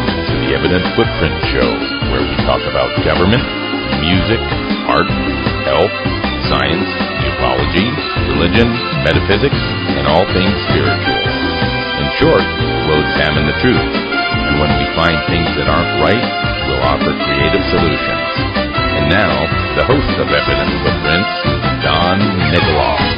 to the Evident Footprint Show, where we talk about government, music, art, health, science, ufology, religion, metaphysics, and all things spiritual. In short, we'll examine the truth, and when we find things that aren't right, we'll offer creative solutions. And now, the host of Evident Footprints, Don Nikoloff.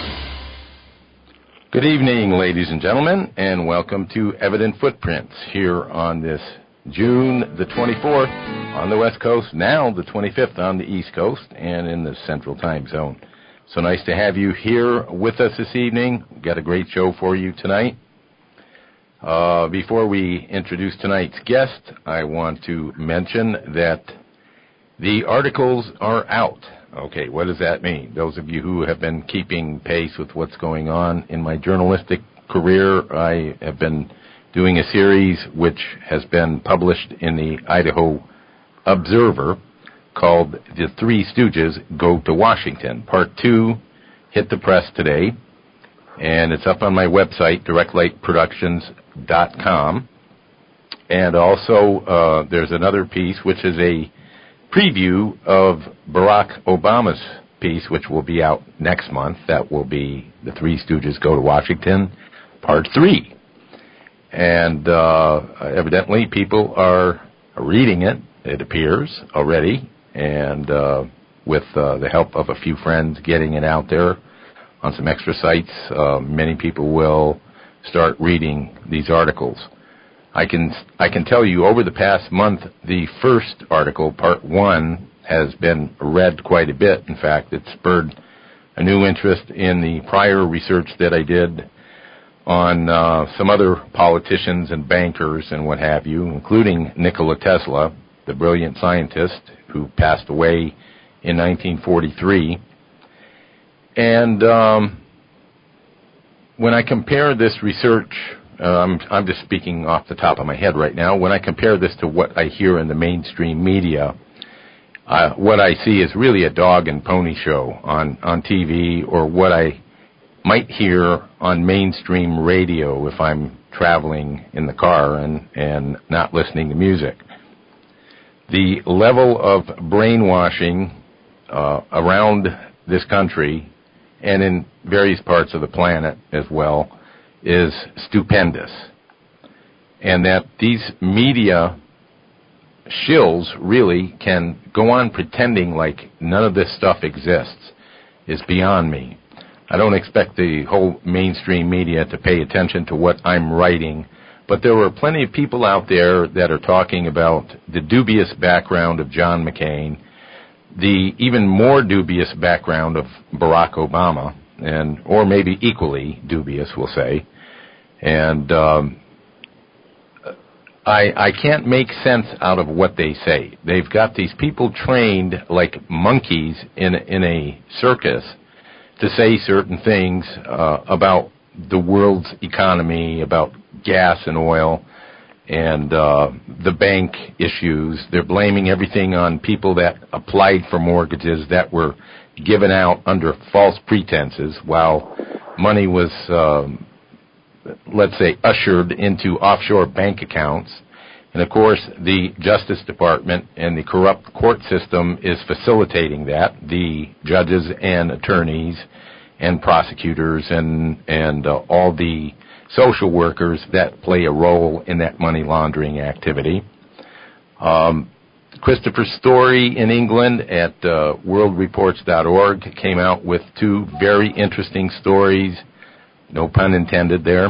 Good evening, ladies and gentlemen, and welcome to Evident Footprints here on this June the 24th on the West Coast, now the 25th on the East Coast and in the Central Time Zone. So nice to have you here with us this evening. We've got a great show for you tonight. Before we introduce tonight's guest, I want to mention that the articles are out. Okay, what does that mean? Those of you who have been keeping pace with what's going on in my journalistic career, I have been doing a series which has been published in the Idaho Observer called The Three Stooges Go to Washington. Part 2 hit the press today, and it's up on my website, directlightproductions.com. And also there's another piece which is a preview of Barack Obama's piece, which will be out next month. That will be The Three Stooges Go to Washington, Part 3. And evidently people are reading it, it appears, already, and with the help of a few friends getting it out there on some extra sites, many people will start reading these articles. I can tell you over the past month, the first article, Part 1, has been read quite a bit. In fact, it spurred a new interest in the prior research that I did on some other politicians and bankers and what have you, including Nikola Tesla, the brilliant scientist who passed away in 1943. And when I compare this research, I'm just speaking off the top of my head right now. When I compare this to what I hear in the mainstream media, what I see is really a dog and pony show on TV, or what I might hear on mainstream radio if I'm traveling in the car and not listening to music. The level of brainwashing around this country and in various parts of the planet as well is stupendous. And that these media shills really can go on pretending like none of this stuff exists is beyond me. I don't expect the whole mainstream media to pay attention to what I'm writing, but there were plenty of people out there that are talking about the dubious background of John McCain, the even more dubious background of Barack Obama, or maybe equally dubious, we'll say. And I can't make sense out of what they say. They've got these people trained like monkeys in a circus to say certain things about the world's economy, about gas and oil, and the bank issues. They're blaming everything on people that applied for mortgages that were given out under false pretenses while money was let's say, ushered into offshore bank accounts. And, of course, the Justice Department and the corrupt court system is facilitating that, the judges and attorneys and prosecutors and all the social workers that play a role in that money laundering activity. Christopher Story in England at worldreports.org came out with two very interesting stories, no pun intended there,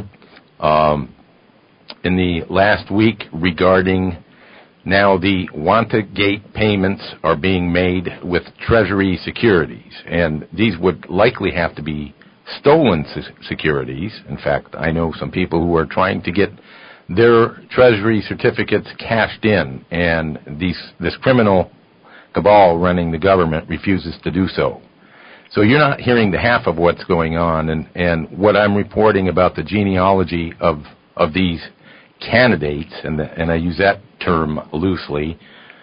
in the last week regarding now the WantaGate payments are being made with Treasury securities, and these would likely have to be stolen securities. In fact, I know some people who are trying to get their Treasury certificates cashed in, and this criminal cabal running the government refuses to do so. So you're not hearing the half of what's going on, and what I'm reporting about the genealogy of these candidates, and I use that term loosely,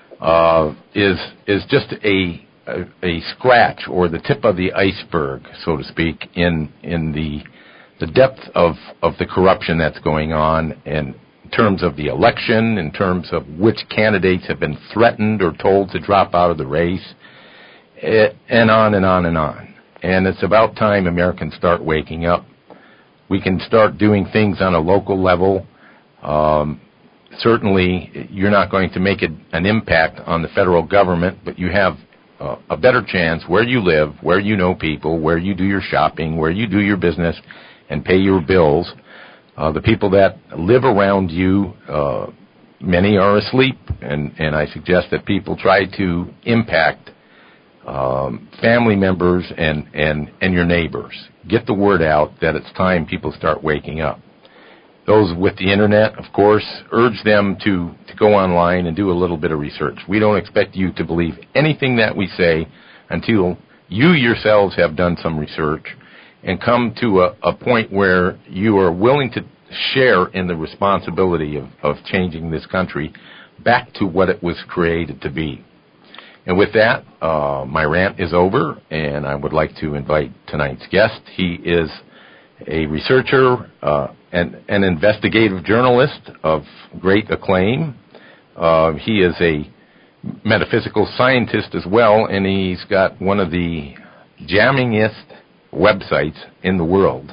is just a scratch or the tip of the iceberg, so to speak, in the depth of the corruption that's going on, and terms of the election, in terms of which candidates have been threatened or told to drop out of the race, and on and on and on. And it's about time Americans start waking up. We can start doing things on a local level. Certainly, you're not going to make an impact on the federal government, but you have a better chance where you live, where you know people, where you do your shopping, where you do your business and pay your bills. The people that live around you, many are asleep, and I suggest that people try to impact family members and your neighbors. Get the word out that it's time people start waking up. Those with the internet, of course, urge them to go online and do a little bit of research. We don't expect you to believe anything that we say until you yourselves have done some research and come to a point where you are willing to share in the responsibility of changing this country back to what it was created to be. And with that, my rant is over, and I would like to invite tonight's guest. He is a researcher and an investigative journalist of great acclaim. He is a metaphysical scientist as well, and he's got one of the jammingest websites in the world,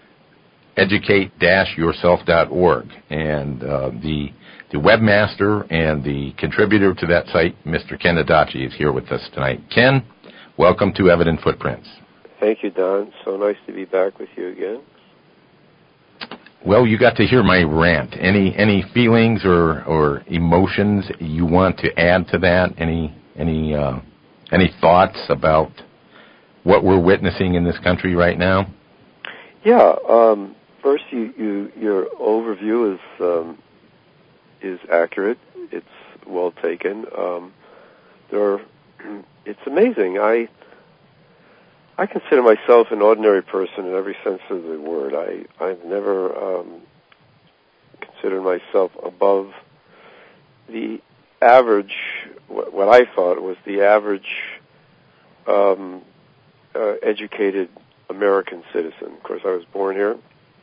educate-yourself.org. And the webmaster and the contributor to that site, Mr. Ken Adachi, is here with us tonight. Ken, welcome to Evident Footprints. Thank you, Don. So nice to be back with you again. Well, you got to hear my rant. Any feelings or emotions you want to add to that? Any thoughts about what we're witnessing in this country right now? Yeah. First, your overview is accurate. It's well taken. It's amazing. I consider myself an ordinary person in every sense of the word. I've never considered myself above the average, what I thought was the average educated American citizen. Of course, I was born here,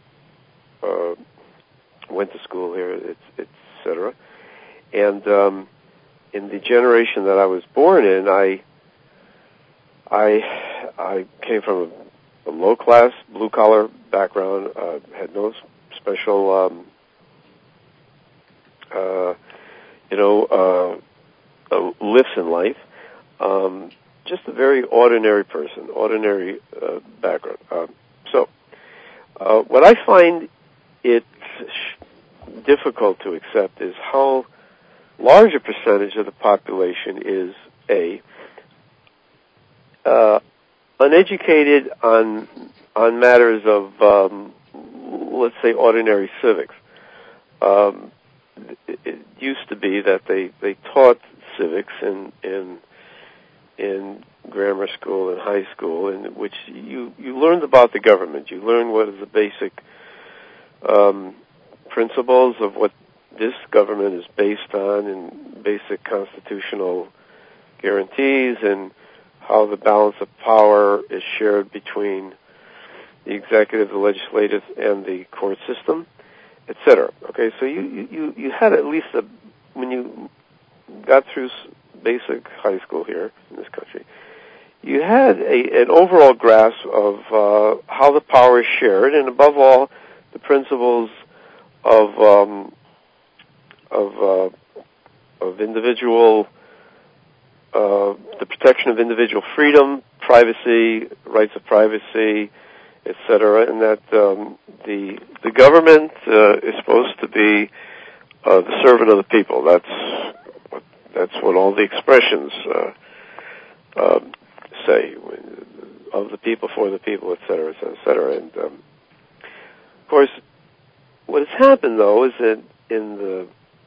went to school here, etc. And in the generation that I was born in, I came from a low-class, blue-collar background, had no special, lifts in life, just a very ordinary person, ordinary background. So what I find it's difficult to accept is how large a percentage of the population is, uneducated on matters of, let's say, ordinary civics. It used to be that they taught civics in grammar school and high school, in which you learned about the government. You learned what is the basic principles of what this government is based on, and basic constitutional guarantees, and how the balance of power is shared between the executive, the legislative, and the court system, etc. Okay, so you had at least when you got through basic high school here in this country, you had an overall grasp of how the power is shared, and above all, the principles of individual, the protection of individual freedom, privacy, rights of privacy, etc., and that the government is supposed to be the servant of the people. That's what all the expressions say, of the people, for the people, etc., etc. And of course, what has happened though is that in the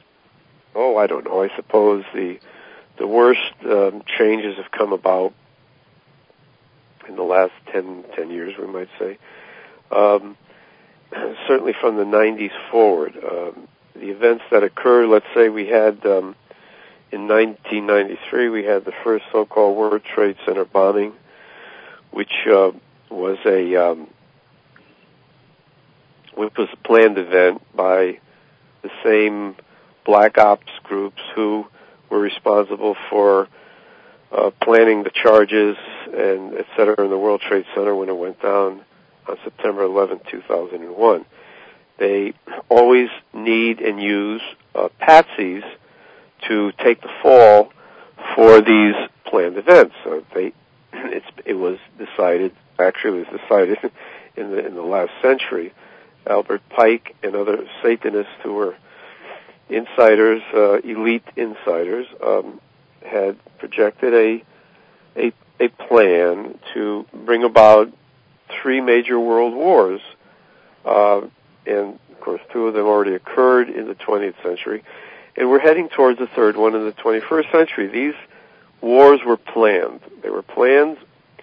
I suppose the worst changes have come about in the last 10 years, we might say. Certainly from the 90s forward. The events that occurred, let's say we had, in 1993, we had the first so-called World Trade Center bombing, which was a planned event by the same black ops groups who were responsible for planning the charges and et cetera in the World Trade Center when it went down on September 11, 2001. They always need and use patsies to take the fall for these planned events. It was decided in the last century. Albert Pike and other Satanists who were insiders, elite insiders, had projected a plan to bring about 3 major world wars, and of course 2 of them already occurred in the 20th century, and we're heading towards the 3rd one in the 21st century. These wars were planned. They were planned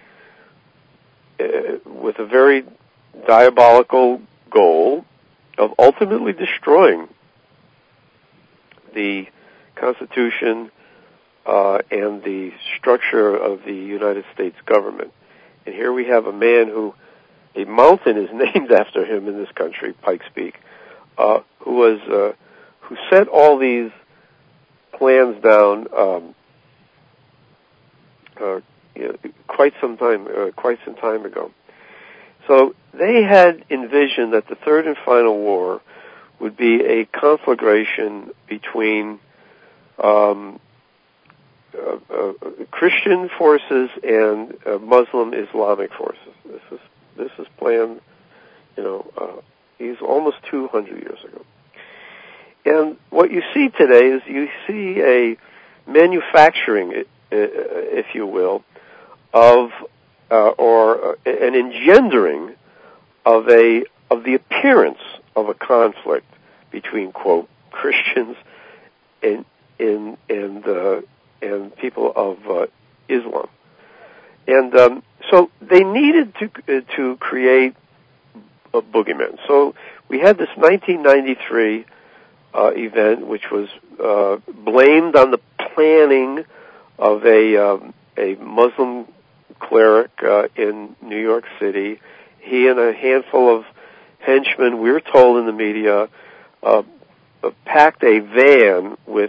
with a very diabolical goal of ultimately destroying the Constitution and the structure of the United States government. And here we have a man who, a mountain is named after him in this country, Pikes Peak, who set all these plans down quite some time ago. So they had envisioned that the 3rd and final war would be a conflagration between Christian forces and Muslim Islamic forces. This is planned, he's almost 200 years ago. And what you see today is you see a manufacturing, if you will, of or an engendering of the appearance of a conflict between, quote, Christians and people of Islam, and so they needed to create a boogeyman. So we had this 1993 event, which was blamed on the planning of a Muslim cleric in New York City. He and a handful of henchmen, we were told in the media, packed a van with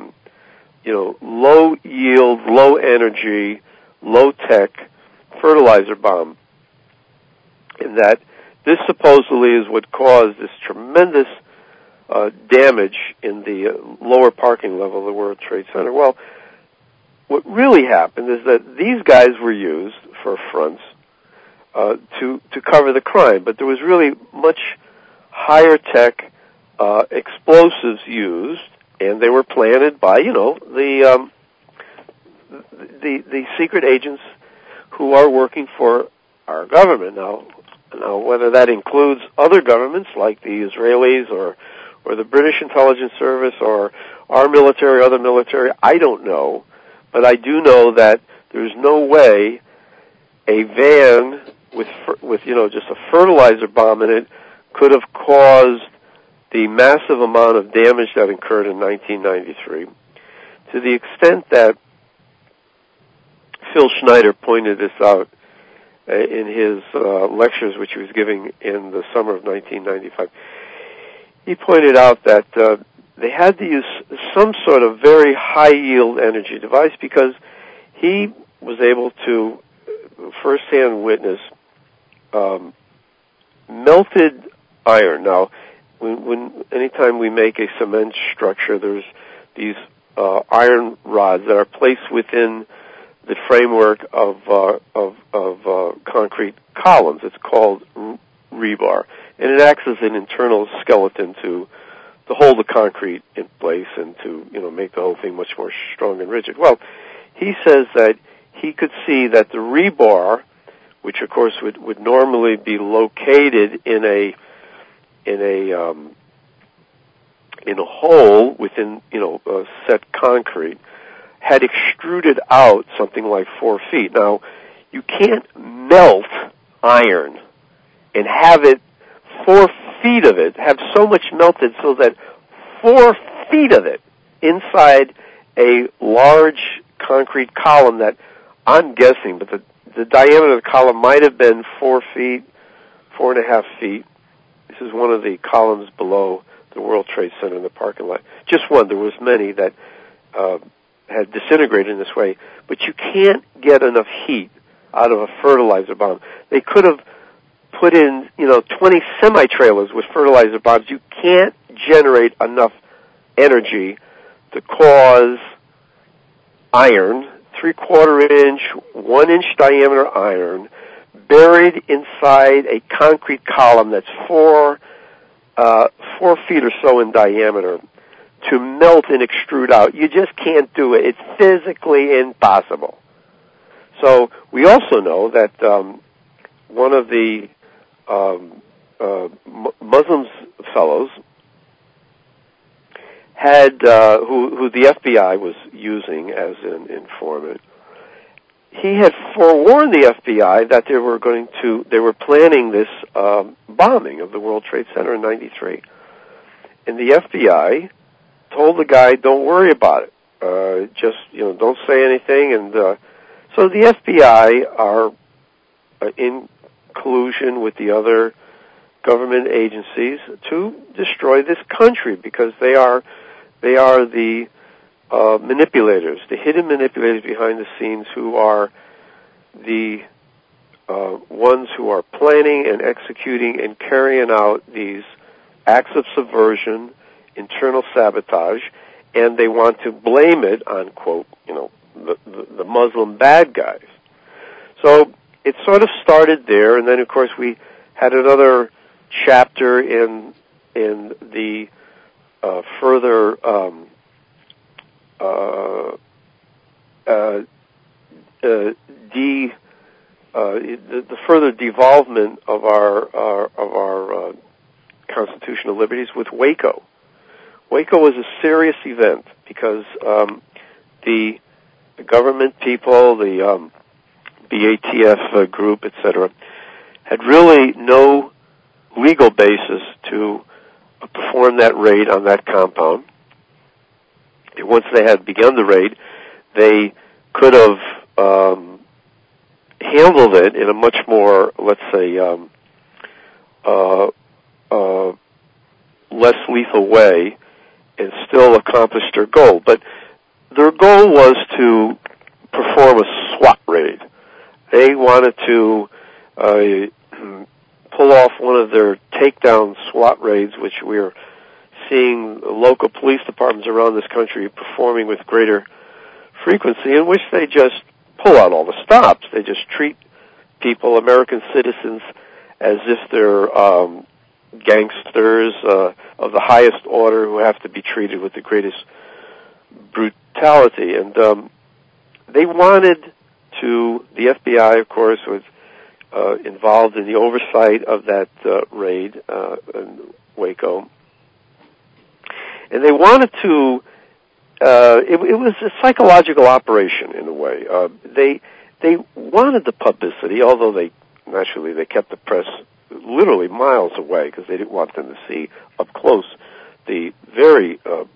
low yield, low energy, low tech fertilizer bomb, and that this supposedly is what caused this tremendous damage in the lower parking level of the World Trade Center. Well, what really happened is that these guys were used for fronts to cover the crime, but there was really much higher tech explosives used, and they were planted by the secret agents who are working for our government. Now whether that includes other governments like the Israelis or the British intelligence service or our military, other military, I don't know. But I do know that there's no way a van with just a fertilizer bomb in it could have caused the massive amount of damage that occurred in 1993, to the extent that Phil Schneider pointed this out in his lectures, which he was giving in the summer of 1995. He pointed out that they had to use some sort of very high-yield energy device because he was able to firsthand witness melted iron. Now, anytime we make a cement structure, there's these iron rods that are placed within the framework of concrete columns. It's called rebar, and it acts as an internal skeleton to hold the concrete in place and to make the whole thing much more strong and rigid. Well, he says that he could see that the rebar, which of course would normally be located in a hole within set concrete, had extruded out something like 4 feet. Now, you can't melt iron and have it 4 feet of it, have so much melted so that 4 feet of it inside a large concrete column that I'm guessing, but the diameter of the column might have been 4 feet, 4.5 feet. This is one of the columns below the World Trade Center in the parking lot. Just one. There was many that had disintegrated in this way. But you can't get enough heat out of a fertilizer bomb. They could have put in, 20 semi-trailers with fertilizer bombs. You can't generate enough energy to cause iron, 3/4 inch, 1 inch diameter iron, buried inside a concrete column that's 4 feet or so in diameter, to melt and extrude out. You just can't do it. It's physically impossible. So we also know that one of the Muslim fellows had, who the FBI was using as an informant, he had forewarned the FBI that they were planning this bombing of the World Trade Center in '93. And the FBI told the guy, don't worry about it. Just, don't say anything. And so the FBI are in collusion with the other government agencies to destroy this country, because they are the manipulators, the hidden manipulators behind the scenes, who are the ones who are planning and executing and carrying out these acts of subversion, internal sabotage, and they want to blame it on, quote, the Muslim bad guys. So it sort of started there, and then of course we had another chapter in the further the further devolvement of our constitutional liberties with Waco. Waco was a serious event because the government people, the BATF group, etc., had really no legal basis to perform that raid on that compound. And once they had begun the raid, they could have handled it in a much more, let's say, less lethal way, and still accomplish their goal. But their goal was to perform a SWAT raid. They wanted to pull off one of their takedown SWAT raids, which we're seeing local police departments around this country performing with greater frequency, in which they just pull out all the stops. They just treat people, American citizens, as if they're gangsters of the highest order who have to be treated with the greatest brutality. And they wanted to, the FBI, of course, was involved in the oversight of that raid in Waco. And they wanted to, it was a psychological operation in a way. They wanted the publicity, although they kept the press literally miles away because they didn't want them to see up close the very,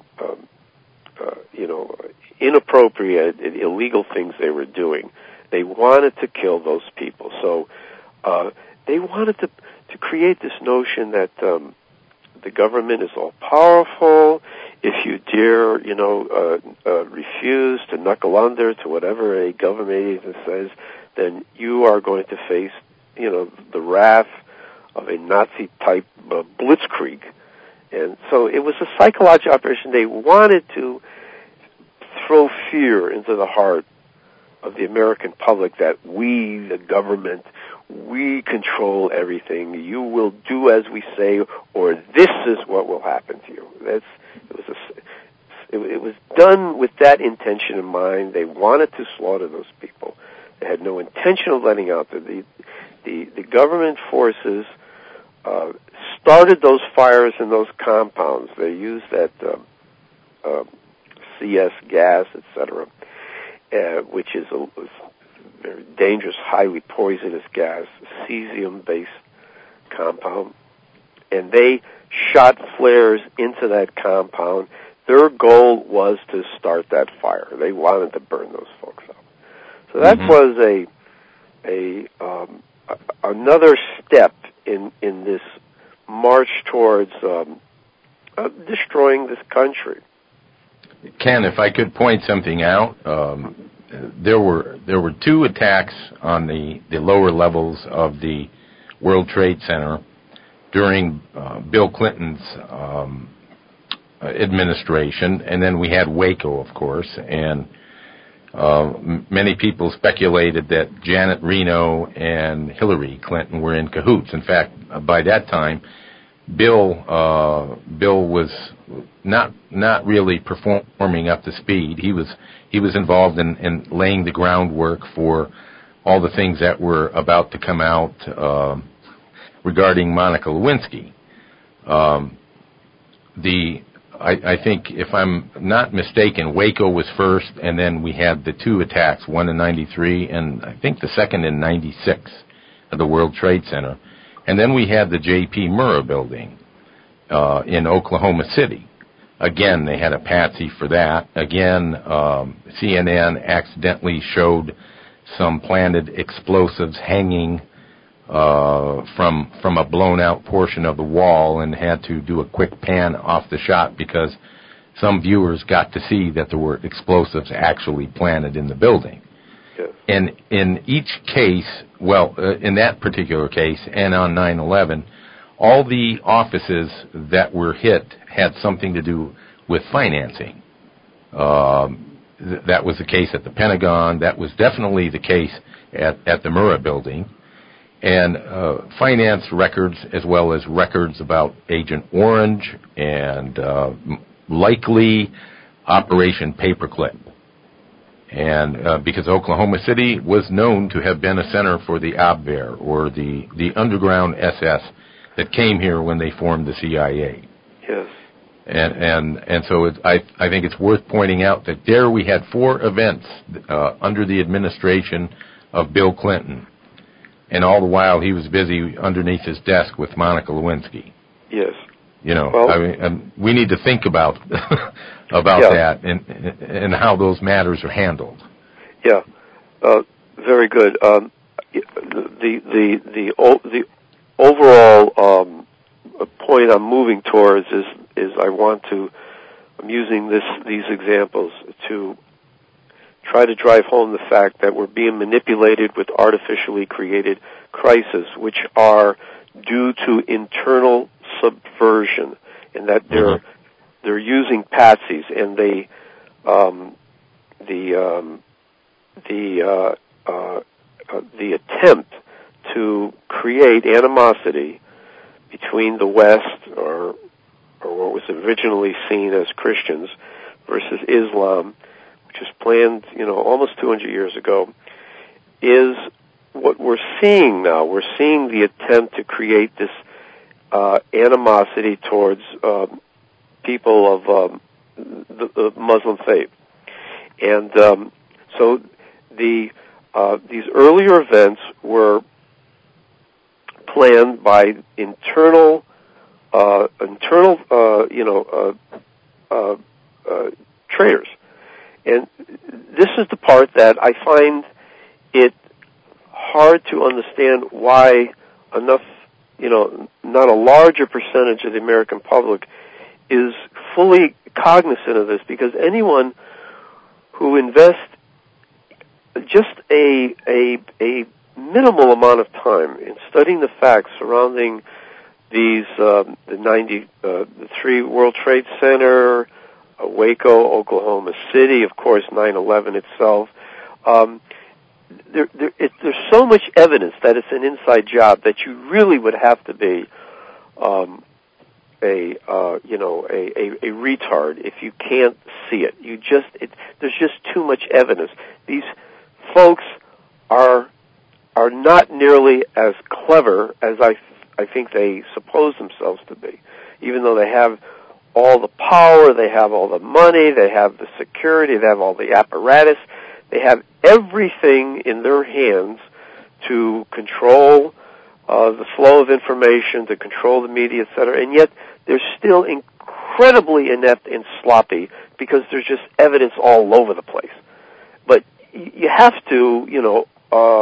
inappropriate and illegal things they were doing. They wanted to kill those people. So they wanted to create this notion that the government is all powerful. If you dare, refuse to knuckle under to whatever a government agent says, then you are going to face, the wrath of a Nazi-type blitzkrieg. And so it was a psychological operation. They wanted to throw fear into the heart of the American public that we, the government, we control everything. You will do as we say, or this is what will happen to you. It was done with that intention in mind. They wanted to slaughter those people. They had no intention of letting out. The government forces started those fires in those compounds. They used that CS gas, etc., which is a very dangerous, highly poisonous gas, cesium-based compound. And they shot flares into that compound. Their goal was to start that fire. They wanted to burn those folks up. So that was another step in this march towards destroying this country. Ken, if I could point something out, there were two attacks on the lower levels of the World Trade Center during Bill Clinton's administration, and then we had Waco, of course, and many people speculated that Janet Reno and Hillary Clinton were in cahoots. In fact, by that time, Bill was not really performing up to speed. He was involved in laying the groundwork for all the things that were about to come out regarding Monica Lewinsky. I think, if I'm not mistaken, Waco was first, and then we had the two attacks, one in 93 and I think the second in 96 of the World Trade Center. And then we had the J.P. Murrah building in Oklahoma City. Again, they had a patsy for that. Again, CNN accidentally showed some planted explosives hanging from a blown-out portion of the wall, and had to do a quick pan off the shot because some viewers got to see that there were explosives actually planted in the building. Yes. And in each case, in that particular case, and on 9/11, all the offices that were hit had something to do with financing. That was the case at the Pentagon. That was definitely the case at the Murrah building. And finance records, as well as records about Agent Orange and likely Operation Paperclip. And because Oklahoma City was known to have been a center for the Abwehr, or the underground SS that came here when they formed the CIA. Yes. And so I think it's worth pointing out that there we had four events under the administration of Bill Clinton. And all the while he was busy underneath his desk with Monica Lewinsky. Yes. Well, I mean, we need to think about that and how those matters are handled. Yeah, very good. The overall point I'm moving towards is I'm using these examples to try to drive home the fact that we're being manipulated with artificially created crises, which are due to internal subversion, and that they're using patsies, and the attempt to create animosity between the West, or what was originally seen as Christians, versus Islam, which was planned, almost 200 years ago, is what we're seeing now. We're seeing the attempt to create this animosity towards people of the Muslim faith. And so these earlier events were planned by internal traitors. And this is the part that I find it hard to understand why enough, not a larger percentage of the American public is fully cognizant of this, because anyone who invests just a minimal amount of time in studying the facts surrounding these the 93 World Trade Center, Waco, Oklahoma City, of course, 9/11 itself. There's so much evidence that it's an inside job that you really would have to be a retard if you can't see it. There's just too much evidence. These folks are not nearly as clever as I think they suppose themselves to be, even though they have all the power, they have all the money, they have the security, they have all the apparatus, they have everything in their hands to control the flow of information, to control the media, etc., and yet they're still incredibly inept and sloppy because there's just evidence all over the place. But you have to,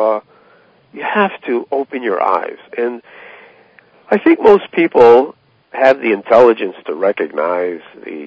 you have to open your eyes. And I think most people have the intelligence to recognize the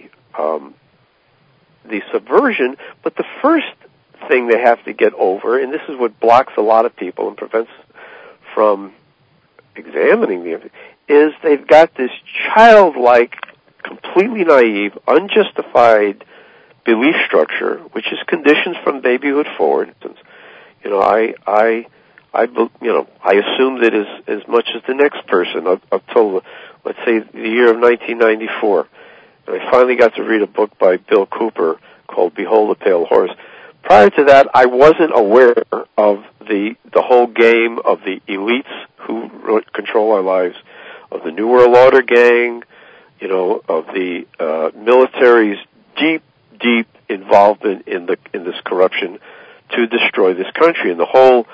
subversion, but the first thing they have to get over, and this is what blocks a lot of people and prevents from examining the evidence, is they've got this childlike, completely naive, unjustified belief structure, which is conditioned from babyhood forward. You know, I assumed it as much as the next person up till, let's say, the year of 1994. And I finally got to read a book by Bill Cooper called Behold the Pale Horse. Prior to that, I wasn't aware of the whole game of the elites who control our lives, of the New World Order gang, you know, of the military's deep involvement in this corruption to destroy this country. And the whole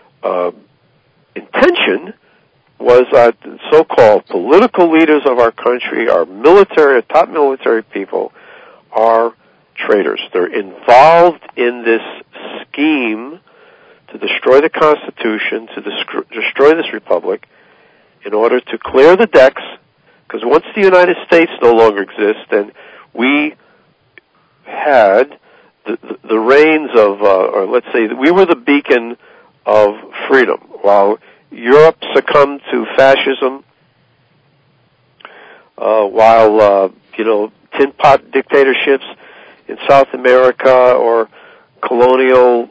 intention was that so-called political leaders of our country, our military, top military people, are traitors. They're involved in this scheme to destroy the Constitution, to destroy this republic, in order to clear the decks, because once the United States no longer exists, then we had the reins of, or let's say, we were the beacon of freedom. While Europe succumbed to fascism, while tin pot dictatorships in South America or colonial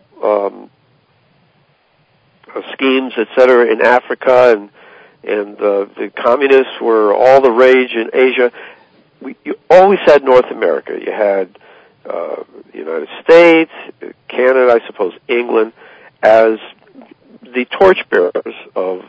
schemes, etc., in Africa, and the communists were all the rage in Asia. You always had North America. You had the United States, Canada, I suppose, England, as the torchbearers of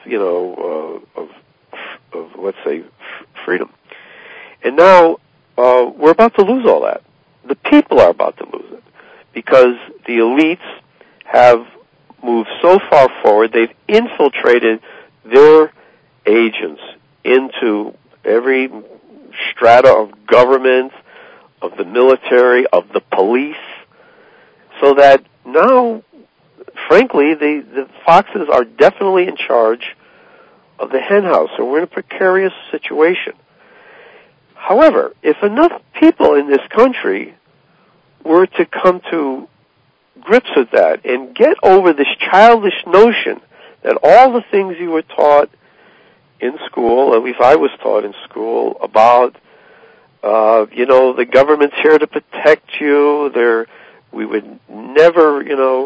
let's say freedom. And now we're about to lose all that. The people are about to lose it because the elites have moved so far forward. They've infiltrated their agents into every strata of government, of the military, of the police, so that now, frankly, the foxes are definitely in charge of the hen house, so we're in a precarious situation. However, if enough people in this country were to come to grips with that and get over this childish notion that all the things you were taught in school, at least I was taught in school, about the government's here to protect you. We would never,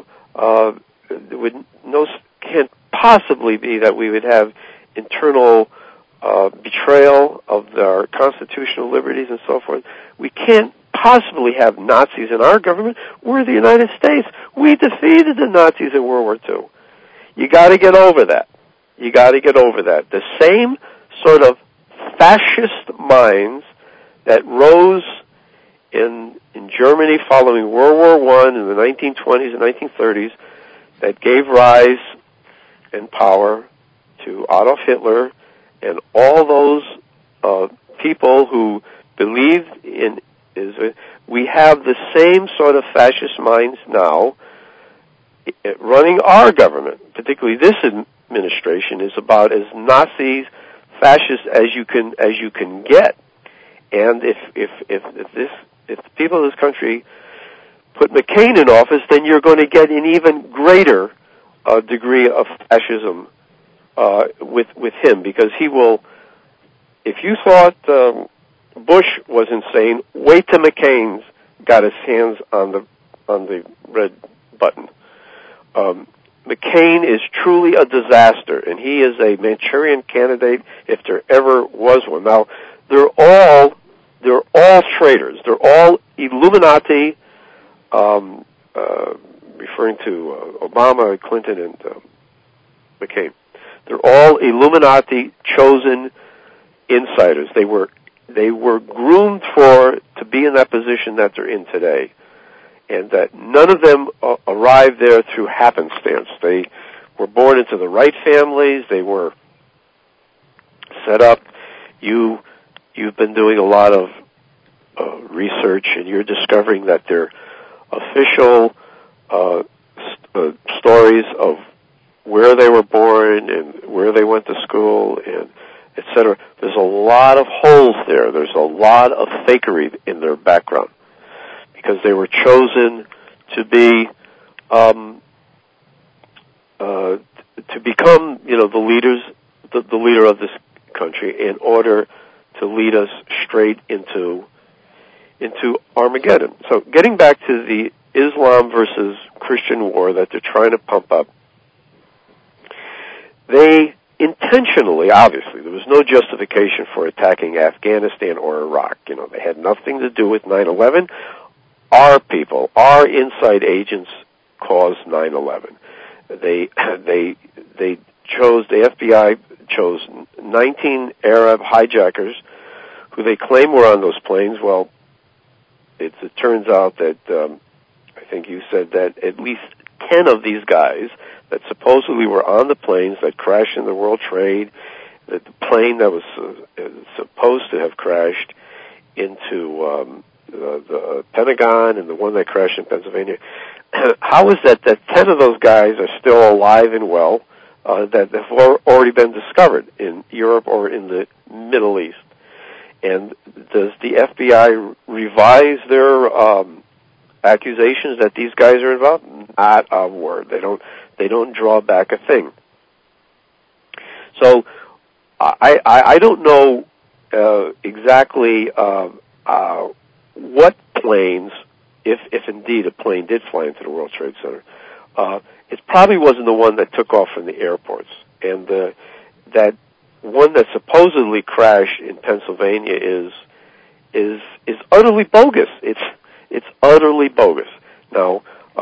can't possibly be that we would have internal betrayal of our constitutional liberties and so forth. We can't possibly have Nazis in our government. We're the United States. We defeated the Nazis in World War II. You got to get over that. You got to get over that. The same sort of fascist minds that rose in Germany following World War I in the 1920s and 1930s that gave rise and power to Adolf Hitler and all those people who believed in Israel. We have the same sort of fascist minds now running our government, particularly this administration is about as Nazi fascist as you can get. And if the people of this country put McCain in office, then you're going to get an even greater degree of fascism with him, because he will. If you thought Bush was insane, wait till McCain's got his hands on the red button. McCain is truly a disaster, and he is a Manchurian candidate if there ever was one. Now, they're all traitors. They're all Illuminati, referring to Obama, Clinton, and McCain. They're all Illuminati chosen insiders. They were groomed to be in that position that they're in today, and that none of them arrived there through happenstance. They were born into the right families. They were set up. You've been doing a lot of research, and you're discovering that they're official stories of where they were born and where they went to school and etc. There's a lot of holes there. There's a lot of fakery in their background because they were chosen to be to become, the leaders, the leader of this country, in order to lead us straight into Armageddon. So, getting back to the Islam versus Christian war that they're trying to pump up, they intentionally, obviously, there was no justification for attacking Afghanistan or Iraq. They had nothing to do with 9/11. Our people, our inside agents, caused 9/11. The FBI chose 19 Arab hijackers who they claim were on those planes. Well, it turns out that, I think you said that at least 10 of these guys that supposedly were on the planes that crashed in the World Trade, that the plane that was supposed to have crashed into the Pentagon and the one that crashed in Pennsylvania, how is that 10 of those guys are still alive and well, that have already been discovered in Europe or in the Middle East? And does the FBI revise their accusations that these guys are involved? Not a word. They don't draw back a thing. So I don't know exactly what planes, if indeed a plane did fly into the World Trade Center. It probably wasn't the one that took off from the airports, and that one that supposedly crashed in Pennsylvania is utterly bogus. It's utterly bogus. Now,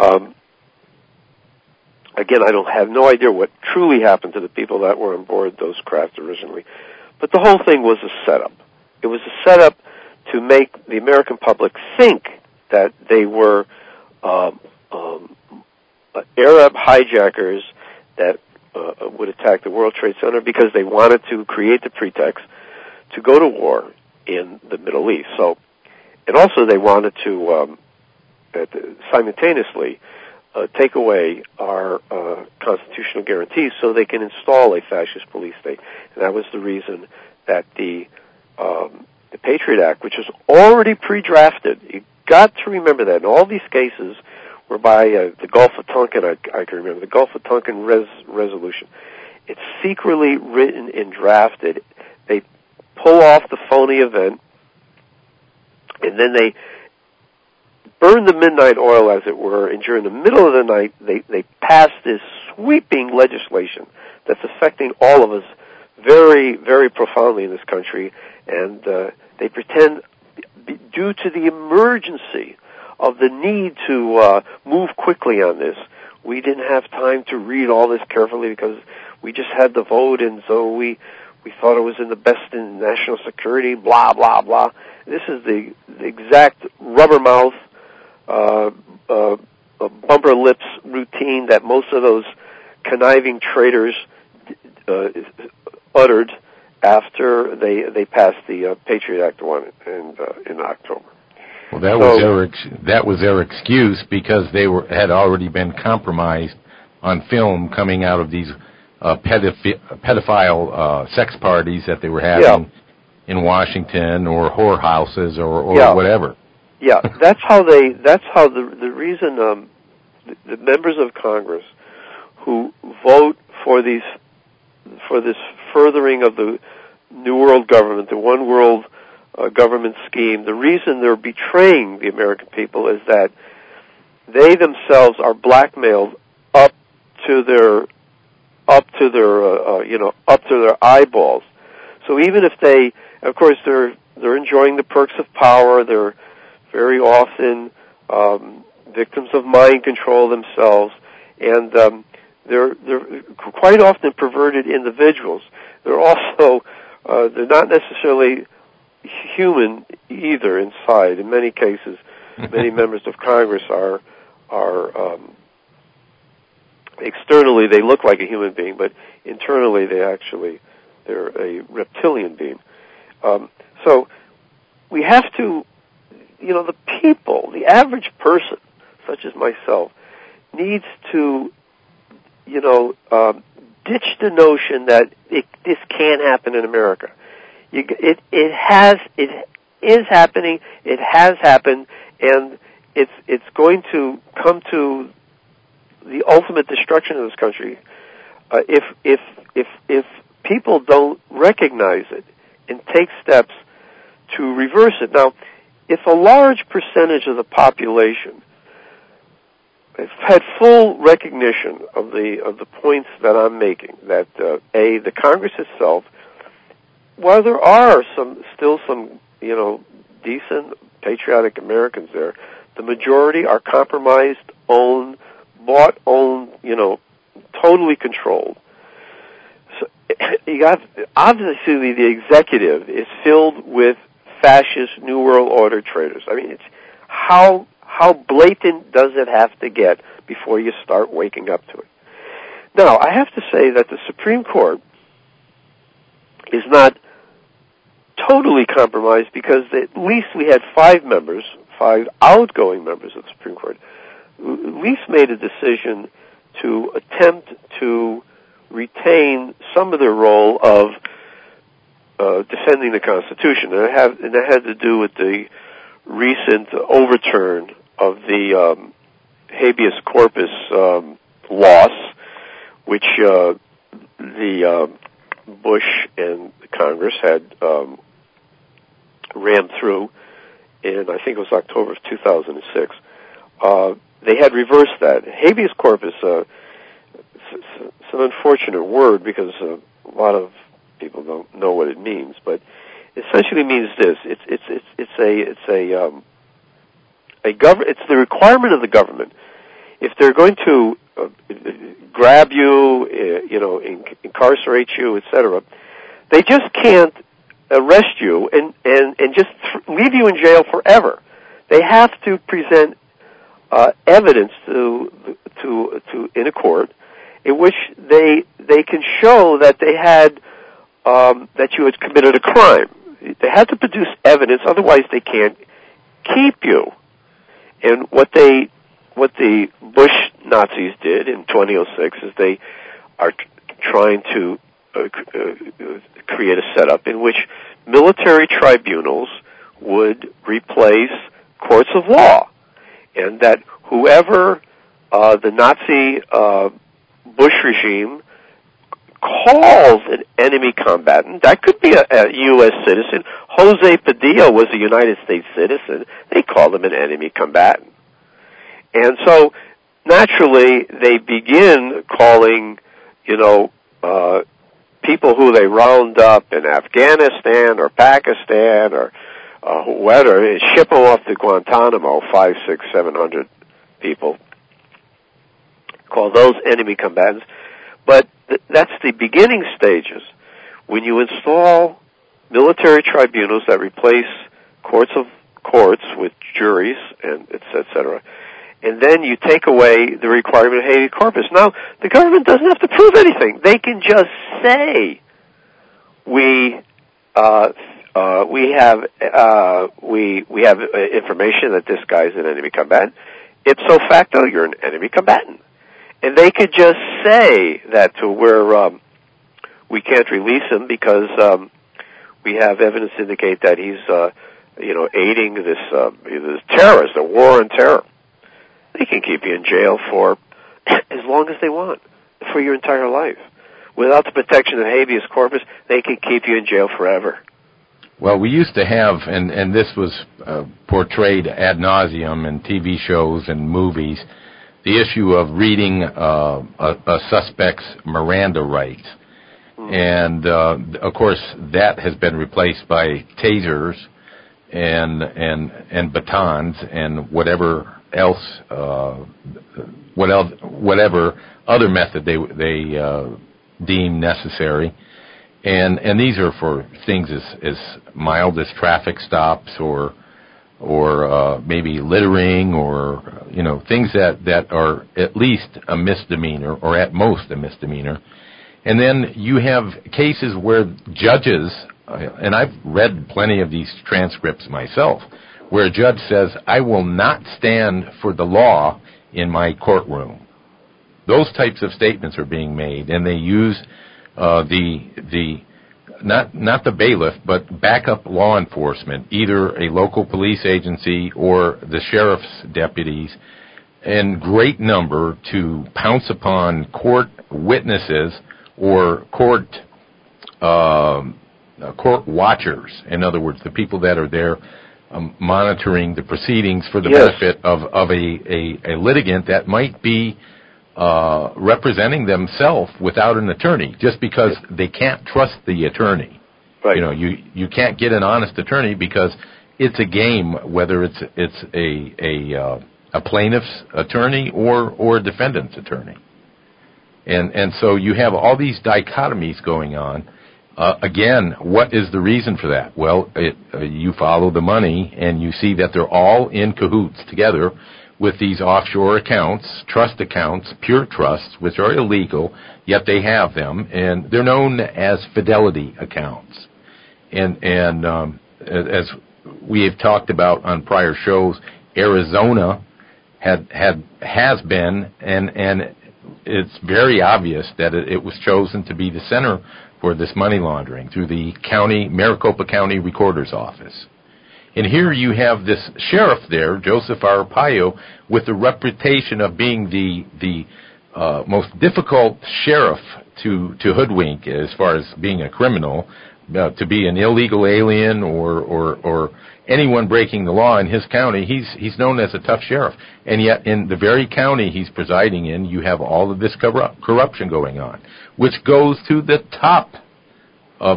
again, I have no idea what truly happened to the people that were on board those craft originally, but the whole thing was a setup. It was a setup to make the American public think that they were Arab hijackers that would attack the World Trade Center because they wanted to create the pretext to go to war in the Middle East. So, and also they wanted to simultaneously take away our constitutional guarantees so they can install a fascist police state. And that was the reason that the Patriot Act, which was already pre-drafted, you got to remember that in all these cases were by the Gulf of Tonkin, I can remember, the Gulf of Tonkin resolution. It's secretly written and drafted. They pull off the phony event, and then they burn the midnight oil, as it were, and during the middle of the night, they pass this sweeping legislation that's affecting all of us very, very profoundly in this country, and they pretend, due to the emergency of the need to move quickly on this, we didn't have time to read all this carefully because we just had the vote, and so we thought it was in the best in national security, blah, blah, blah. This is the exact rubber mouth, bumper lips routine that most of those conniving traitors uttered after they passed the Patriot Act in October. Well, that was their excuse because they had already been compromised on film coming out of these pedophile sex parties that they were having in Washington or whorehouses or whatever. Yeah, that's how the reason the members of Congress who vote for this furthering of the New World Government, the One World government scheme, the reason they're betraying the American people is that they themselves are blackmailed up to their eyeballs. So even if they, of course, they're enjoying the perks of power, they're very often victims of mind control themselves, and they're quite often perverted individuals. They're also they're not necessarily human either inside. In many cases, many members of Congress are externally they look like a human being, but internally they're a reptilian being. So we have to, the people, the average person, such as myself, needs to, ditch the notion that this can't happen in America. It is happening. It has happened, and it's going to come to the ultimate destruction of this country if people don't recognize it and take steps to reverse it. Now, if a large percentage of the population had full recognition of the points that I'm making, that the Congress itself, while there are still some decent patriotic Americans there, the majority are compromised, owned, bought, owned, totally controlled. So you got, obviously the executive is filled with fascist New World Order traitors. I mean, it's how blatant does it have to get before you start waking up to it? Now, I have to say that the Supreme Court is not totally compromised because at least we had five outgoing members of the Supreme Court who at least made a decision to attempt to retain some of their role of defending the Constitution. And that had to do with the recent overturn of the habeas corpus loss, which the Bush and Congress had rammed through in, I think it was October of 2006. They had reversed that. Habeas corpus, it's an unfortunate word because a lot of people don't know what it means, but essentially means this: it's the requirement of the government. If they're going to grab you, incarcerate you, etc., they just can't arrest you and just leave you in jail forever. They have to present evidence to in a court in which they can show that they had that you had committed a crime. They have to produce evidence, otherwise they can't keep you. And what the Bush Nazis did in 2006 is they are trying to create a setup in which military tribunals would replace courts of law, and that whoever the Nazi Bush regime calls an enemy combatant, that could be a U.S. citizen. Jose Padilla was a United States citizen. They called him an enemy combatant. And so, naturally, they begin calling, people who they round up in Afghanistan or Pakistan or whoever, and ship them off to Guantanamo, 500, 600, 700 people. Call those enemy combatants. But that's the beginning stages. When you install military tribunals that replace courts with juries and et cetera, and then you take away the requirement of habeas corpus. Now, the government doesn't have to prove anything. They can just say, we have information that this guy's an enemy combatant. Ipso facto, you're an enemy combatant. And they could just say that to where we can't release him because we have evidence to indicate that he's aiding this terrorist, a war on terror. They can keep you in jail for as long as they want, for your entire life. Without the protection of habeas corpus, they can keep you in jail forever. Well, we used to have, and this was portrayed ad nauseum in TV shows and movies, the issue of reading a suspect's Miranda rights. And, of course, that has been replaced by tasers and batons and whatever else, whatever other method they deem necessary. And these are for things as mild as traffic stops or maybe littering or, things that are at least a misdemeanor or at most a misdemeanor. And then you have cases where judges, and I've read plenty of these transcripts myself, where a judge says, I will not stand for the law in my courtroom. Those types of statements are being made, and they use not the bailiff, but backup law enforcement, either a local police agency or the sheriff's deputies, in great number to pounce upon court witnesses or court watchers. In other words, the people that are there monitoring the proceedings for the benefit of a litigant that might be representing themselves without an attorney, just because they can't trust the attorney. Right. You can't get an honest attorney because it's a game, whether it's a plaintiff's attorney or a defendant's attorney. And so you have all these dichotomies going on. Again, what is the reason for that? Well, you follow the money, and you see that they're all in cahoots together with these offshore accounts, trust accounts, pure trusts, which are illegal, yet they have them, and they're known as fidelity accounts. And as we have talked about on prior shows, Arizona has been, and it's very obvious that it was chosen to be the center for this money laundering through the Maricopa County Recorder's Office. And here you have this sheriff there, Joseph Arpaio, with the reputation of being the most difficult sheriff to hoodwink as far as being a criminal, to be an illegal alien or anyone breaking the law in his county. He's known as a tough sheriff. And yet in the very county he's presiding in, you have all of this corruption going on, which goes to the top of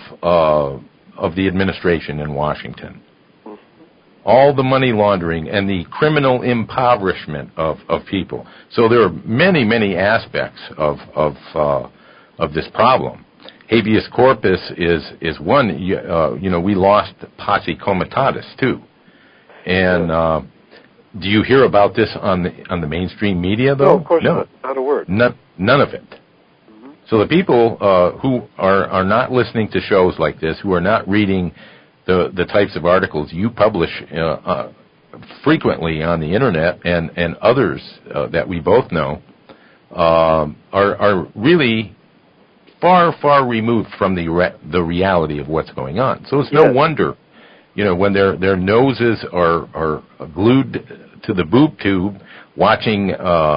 the administration in Washington. All the money laundering and the criminal impoverishment of people. So there are many, many aspects of this problem. Habeas corpus is one. We lost posse comitatus too. And do you hear about this on the mainstream media though? No, of course not. Not a word. None of it. Mm-hmm. So the people who are not listening to shows like this, who are not reading the types of articles you publish frequently on the internet and others that we both know, are really far, far removed from the reality of what's going on. So it's no wonder, when their noses are glued to the boob tube, watching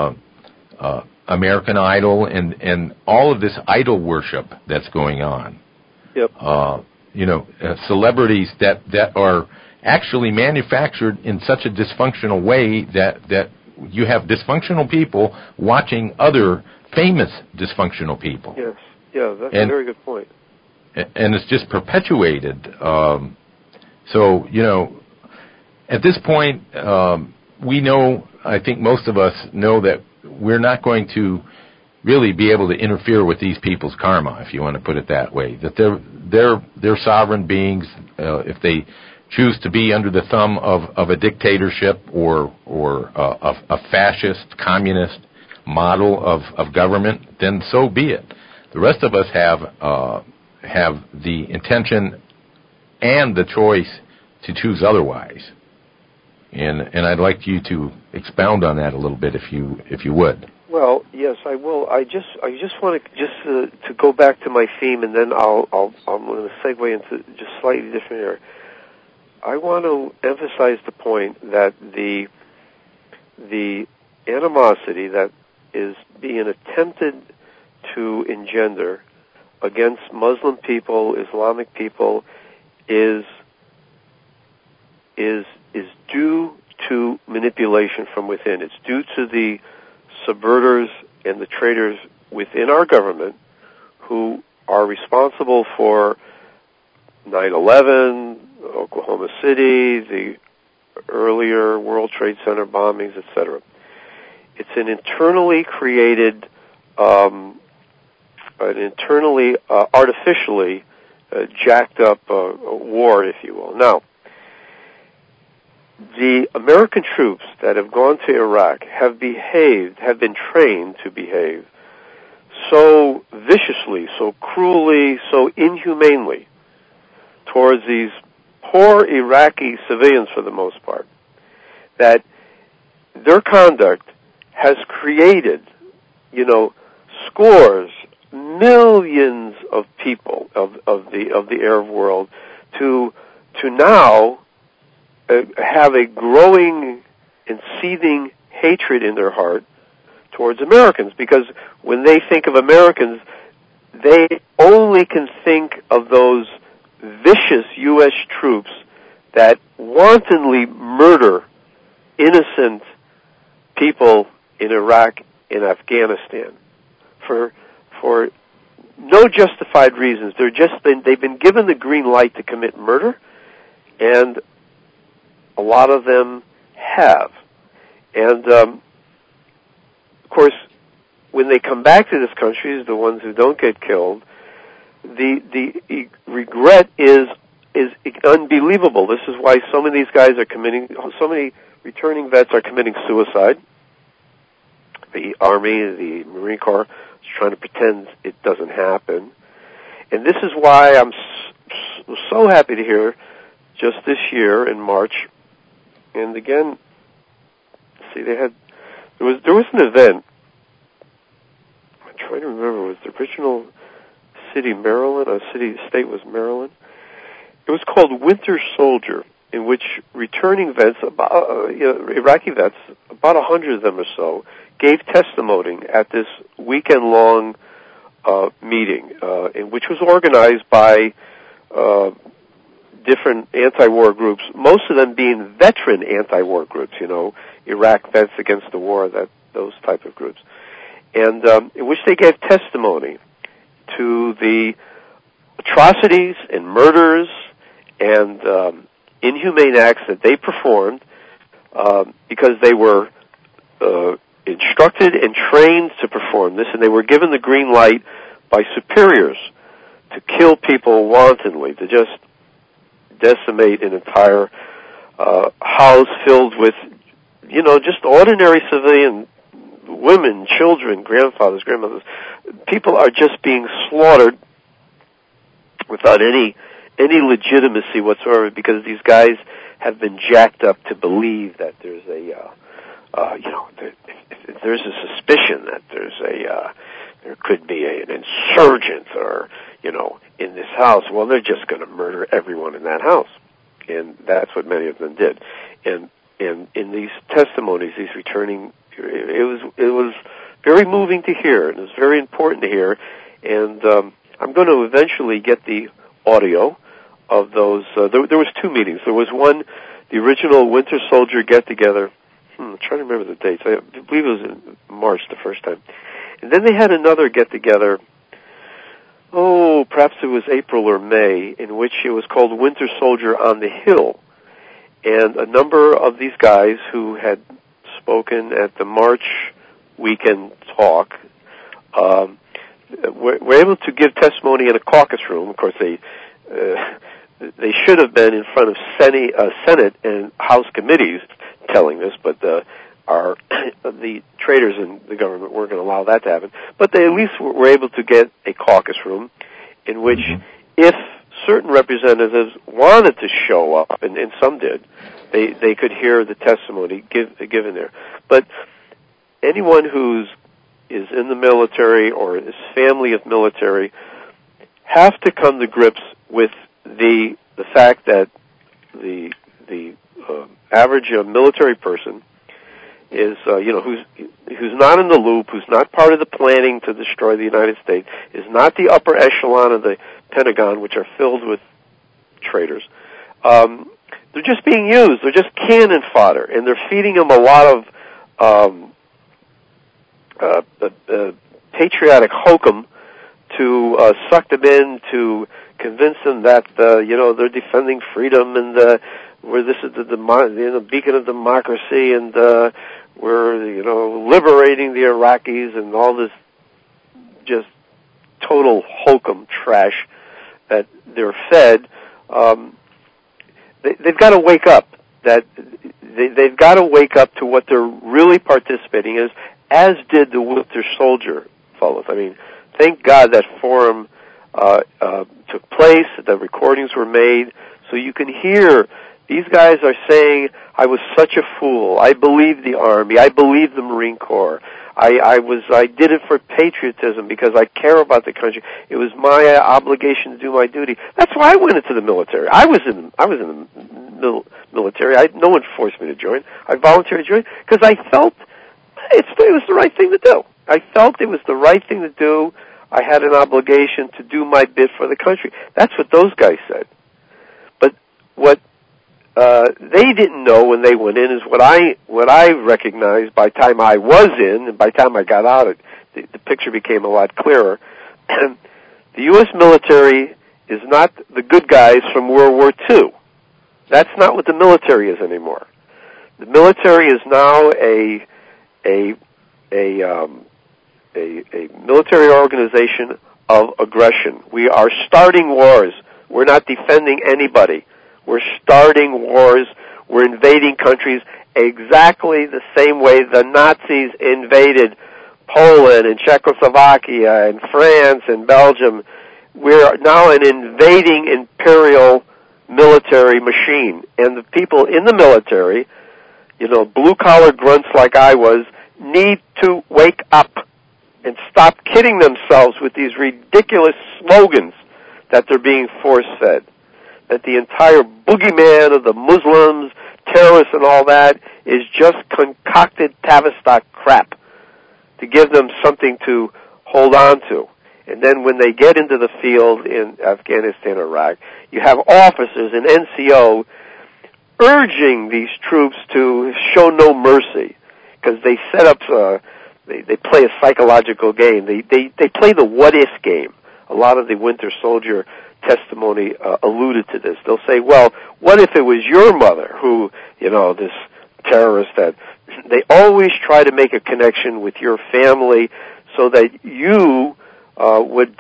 American Idol and all of this idol worship that's going on. Yep. Celebrities that are actually manufactured in such a dysfunctional way that you have dysfunctional people watching other famous dysfunctional people. Yes. Yeah, that's a very good point. And it's just perpetuated. So, at this point, we know, I think most of us know that we're not going to really be able to interfere with these people's karma, if you want to put it that way. That they're sovereign beings. If they choose to be under the thumb of a dictatorship or a fascist, communist model of government, then so be it. The rest of us have the intention and the choice to choose otherwise. And I'd like you to expound on that a little bit, if you would. Well, yes, I will. I just want to go back to my theme, and then I'm going to segue into just slightly different area. I want to emphasize the point that the animosity that is being attempted to engender against Muslim people, Islamic people, is due to manipulation from within. It's due to the subverters and the traitors within our government who are responsible for 9/11, Oklahoma City, the earlier World Trade Center bombings, etc. It's an internally created, artificially jacked up war, if you will. Now, the American troops that have gone to Iraq have been trained to behave so viciously, so cruelly, so inhumanely towards these poor Iraqi civilians, for the most part, that their conduct has created scores, millions of people of the Arab world to now have a growing and seething hatred in their heart towards Americans, because when they think of Americans, they only can think of those vicious U.S. troops that wantonly murder innocent people in Iraq and Afghanistan for no justified reasons. They've been given the green light to commit murder, and a lot of them have. And of course, when they come back to this country, the ones who don't get killed, the regret is unbelievable. This is why so many of these guys so many returning vets are committing suicide. The Army, the Marine Corps is trying to pretend it doesn't happen. And this is why I'm so happy to hear just this year in March, and again, there was an event. I'm trying to remember, was the original city Maryland? State was Maryland. It was called Winter Soldier, in which returning vets, Iraqi vets, about 100 of them or so, gave testimony at this weekend-long meeting, which was organized by different anti-war groups, most of them being veteran anti-war groups, Iraq Vets Against the War, those type of groups, and in which they gave testimony to the atrocities and murders and inhumane acts that they performed because they were instructed and trained to perform this, and they were given the green light by superiors to kill people wantonly, to just decimate an entire house filled with, just ordinary civilian women, children, grandfathers, grandmothers. People are just being slaughtered without any legitimacy whatsoever, because these guys have been jacked up to believe that there's if there's a suspicion that there could be an insurgent or in this house, well, they're just going to murder everyone in that house, and that's what many of them did. And in these testimonies, these returning, it was very moving to hear, and it was very important to hear. And I'm going to eventually get the audio of those. There was two meetings. There was one, the original Winter Soldier get-together. I'm trying to remember the dates. I believe it was in March the first time. And then they had another get-together, perhaps it was April or May, in which it was called Winter Soldier on the Hill. And a number of these guys who had spoken at the March weekend talk were able to give testimony in a caucus room. Of course, they should have been in front of Senate and House committees telling this, but the traitors in the government weren't going to allow that to happen. But they at least were able to get a caucus room in which, if certain representatives wanted to show up, and some did, they could hear the testimony given there. But anyone is in the military or is family of military have to come to grips with the fact that the average military person is who's not in the loop, who's not part of the planning to destroy the United States, is not the upper echelon of the Pentagon, which are filled with traitors. They're just being used. They're just cannon fodder, and they're feeding them a lot of patriotic hokum to suck them in, to convince them that they're defending freedom and where this is the beacon of democracy, and we're liberating the Iraqis, and all this just total hokum trash that they're fed. They've got to wake up. They've got to wake up to what they're really participating in, as did the Winter Soldier fellows. I mean, thank God that forum took place, the recordings were made, so you can hear these guys are saying, I was such a fool. I believed the Army. I believed the Marine Corps. I did it for patriotism because I care about the country. It was my obligation to do my duty. That's why I went into the military. I was in the military. No one forced me to join. I voluntarily joined because I felt it was the right thing to do. I felt it was the right thing to do. I had an obligation to do my bit for the country. That's what those guys said. But what they didn't know when they went in is what I recognized by the time I was in, and by the time I got out, the picture became a lot clearer. And the U.S. military is not the good guys from World War II. That's not what the military is anymore. The military is now a military organization of aggression. We are starting wars. We're not defending anybody. We're starting wars. We're invading countries exactly the same way the Nazis invaded Poland and Czechoslovakia and France and Belgium. We're now an invading imperial military machine. And the people in the military, blue-collar grunts like I was, need to wake up and stop kidding themselves with these ridiculous slogans that they're being force-fed. That the entire boogeyman of the Muslims, terrorists, and all that is just concocted Tavistock crap to give them something to hold on to. And then when they get into the field in Afghanistan, Iraq, you have officers in NCO urging these troops to show no mercy because they set up, they play a psychological game. They play the what-if game. A lot of the Winter Soldier testimony alluded to this. They'll say, well, what if it was your mother who, this terrorist that... They always try to make a connection with your family so that you would,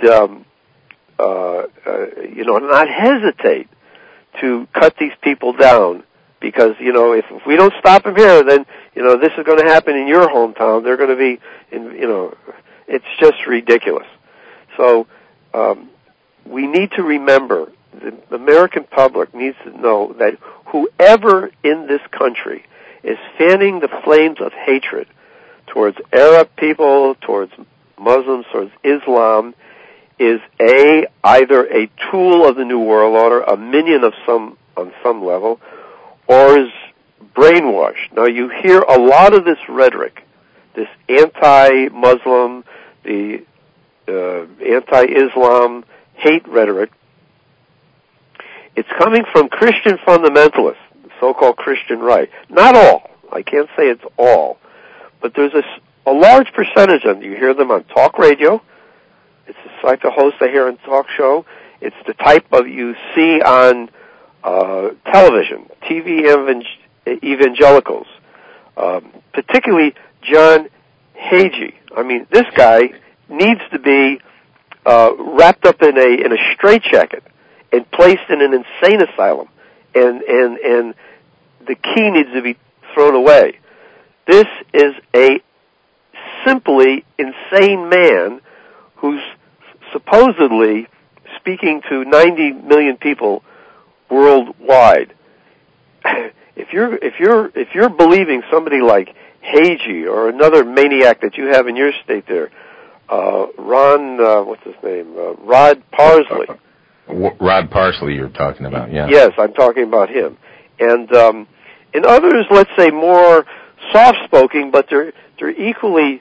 not hesitate to cut these people down because, if we don't stop them here, then, this is going to happen in your hometown. They're going to be, it's just ridiculous. So, we need to remember, the American public needs to know that whoever in this country is fanning the flames of hatred towards Arab people, towards Muslims, towards Islam, is either a tool of the New World Order, a minion on some level, or is brainwashed. Now you hear a lot of this rhetoric, this anti-Muslim, the anti-Islam hate rhetoric. It's coming from Christian fundamentalists, the so-called Christian right. Not all. I can't say it's all. But there's a large percentage of them. You hear them on talk radio. It's like the host I hear on talk show. It's the type of you see on television, TV evangelicals, particularly John Hagee. I mean, this guy needs to be wrapped up in a straitjacket and placed in an insane asylum, and the key needs to be thrown away. This is a simply insane man who's supposedly speaking to 90 million people worldwide. If you're believing somebody like Hagee or another maniac that you have in your state there, what's his name? Rod Parsley. Rod Parsley you're talking about, yeah. Yes, I'm talking about him. And others, let's say, more soft-spoken, but they're equally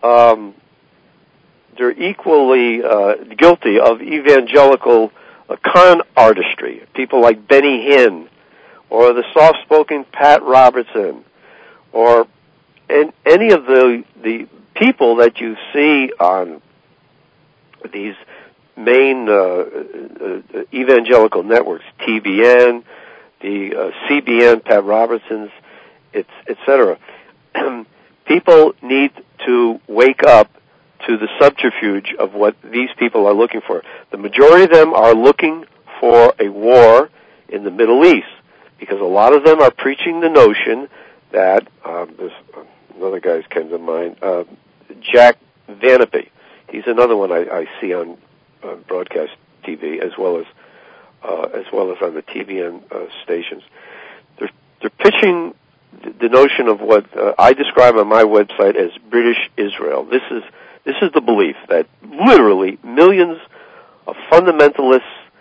guilty of evangelical con artistry. People like Benny Hinn, or the soft-spoken Pat Robertson, or any of the people that you see on these main evangelical networks, TBN, the CBN, Pat Robertson's, etc. People need to wake up to the subterfuge of what these people are looking for. The majority of them are looking for a war in the Middle East because a lot of them are preaching the notion that, there's another guy who comes to mind, Jack Vanapee. He's another one I see on broadcast TV as well as on the TBN stations. They're pitching the notion of what I describe on my website as British Israel. This is the belief that literally millions of fundamentalists,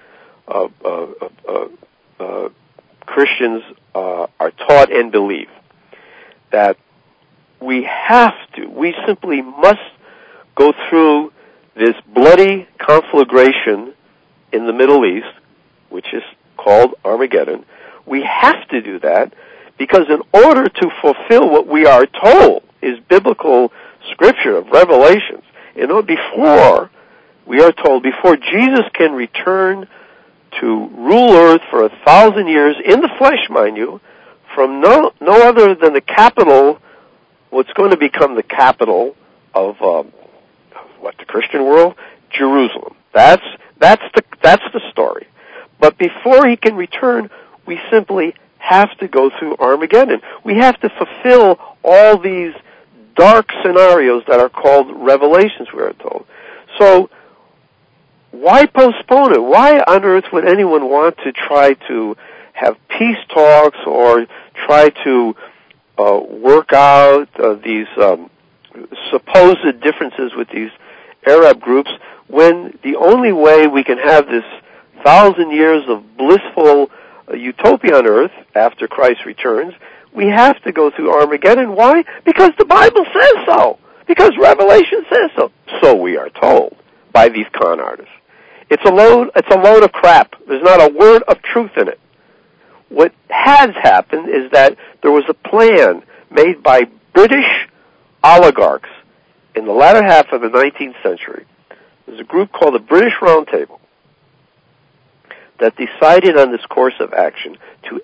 Christians are taught and believe that we simply must go through this bloody conflagration in the Middle East, which is called Armageddon. We have to do that because in order to fulfill what we are told is biblical scripture of Revelations, before Jesus can return to rule earth for 1,000 years in the flesh, mind you, from no other than the capital, what's going to become the capital of the Christian world, Jerusalem. That's the story. But before he can return, we simply have to go through Armageddon. We have to fulfill all these dark scenarios that are called revelations, we are told. So why postpone it? Why on earth would anyone want to try to have peace talks or try to work out these supposed differences with these Arab groups when the only way we can have this 1,000 years of blissful utopia on earth after Christ returns, we have to go through Armageddon. Why? Because the Bible says so. Because Revelation says so. So we are told by these con artists. It's a load of crap. There's not a word of truth in it. What has happened is that there was a plan made by British oligarchs in the latter half of the 19th century. There's a group called the British Round Table that decided on this course of action to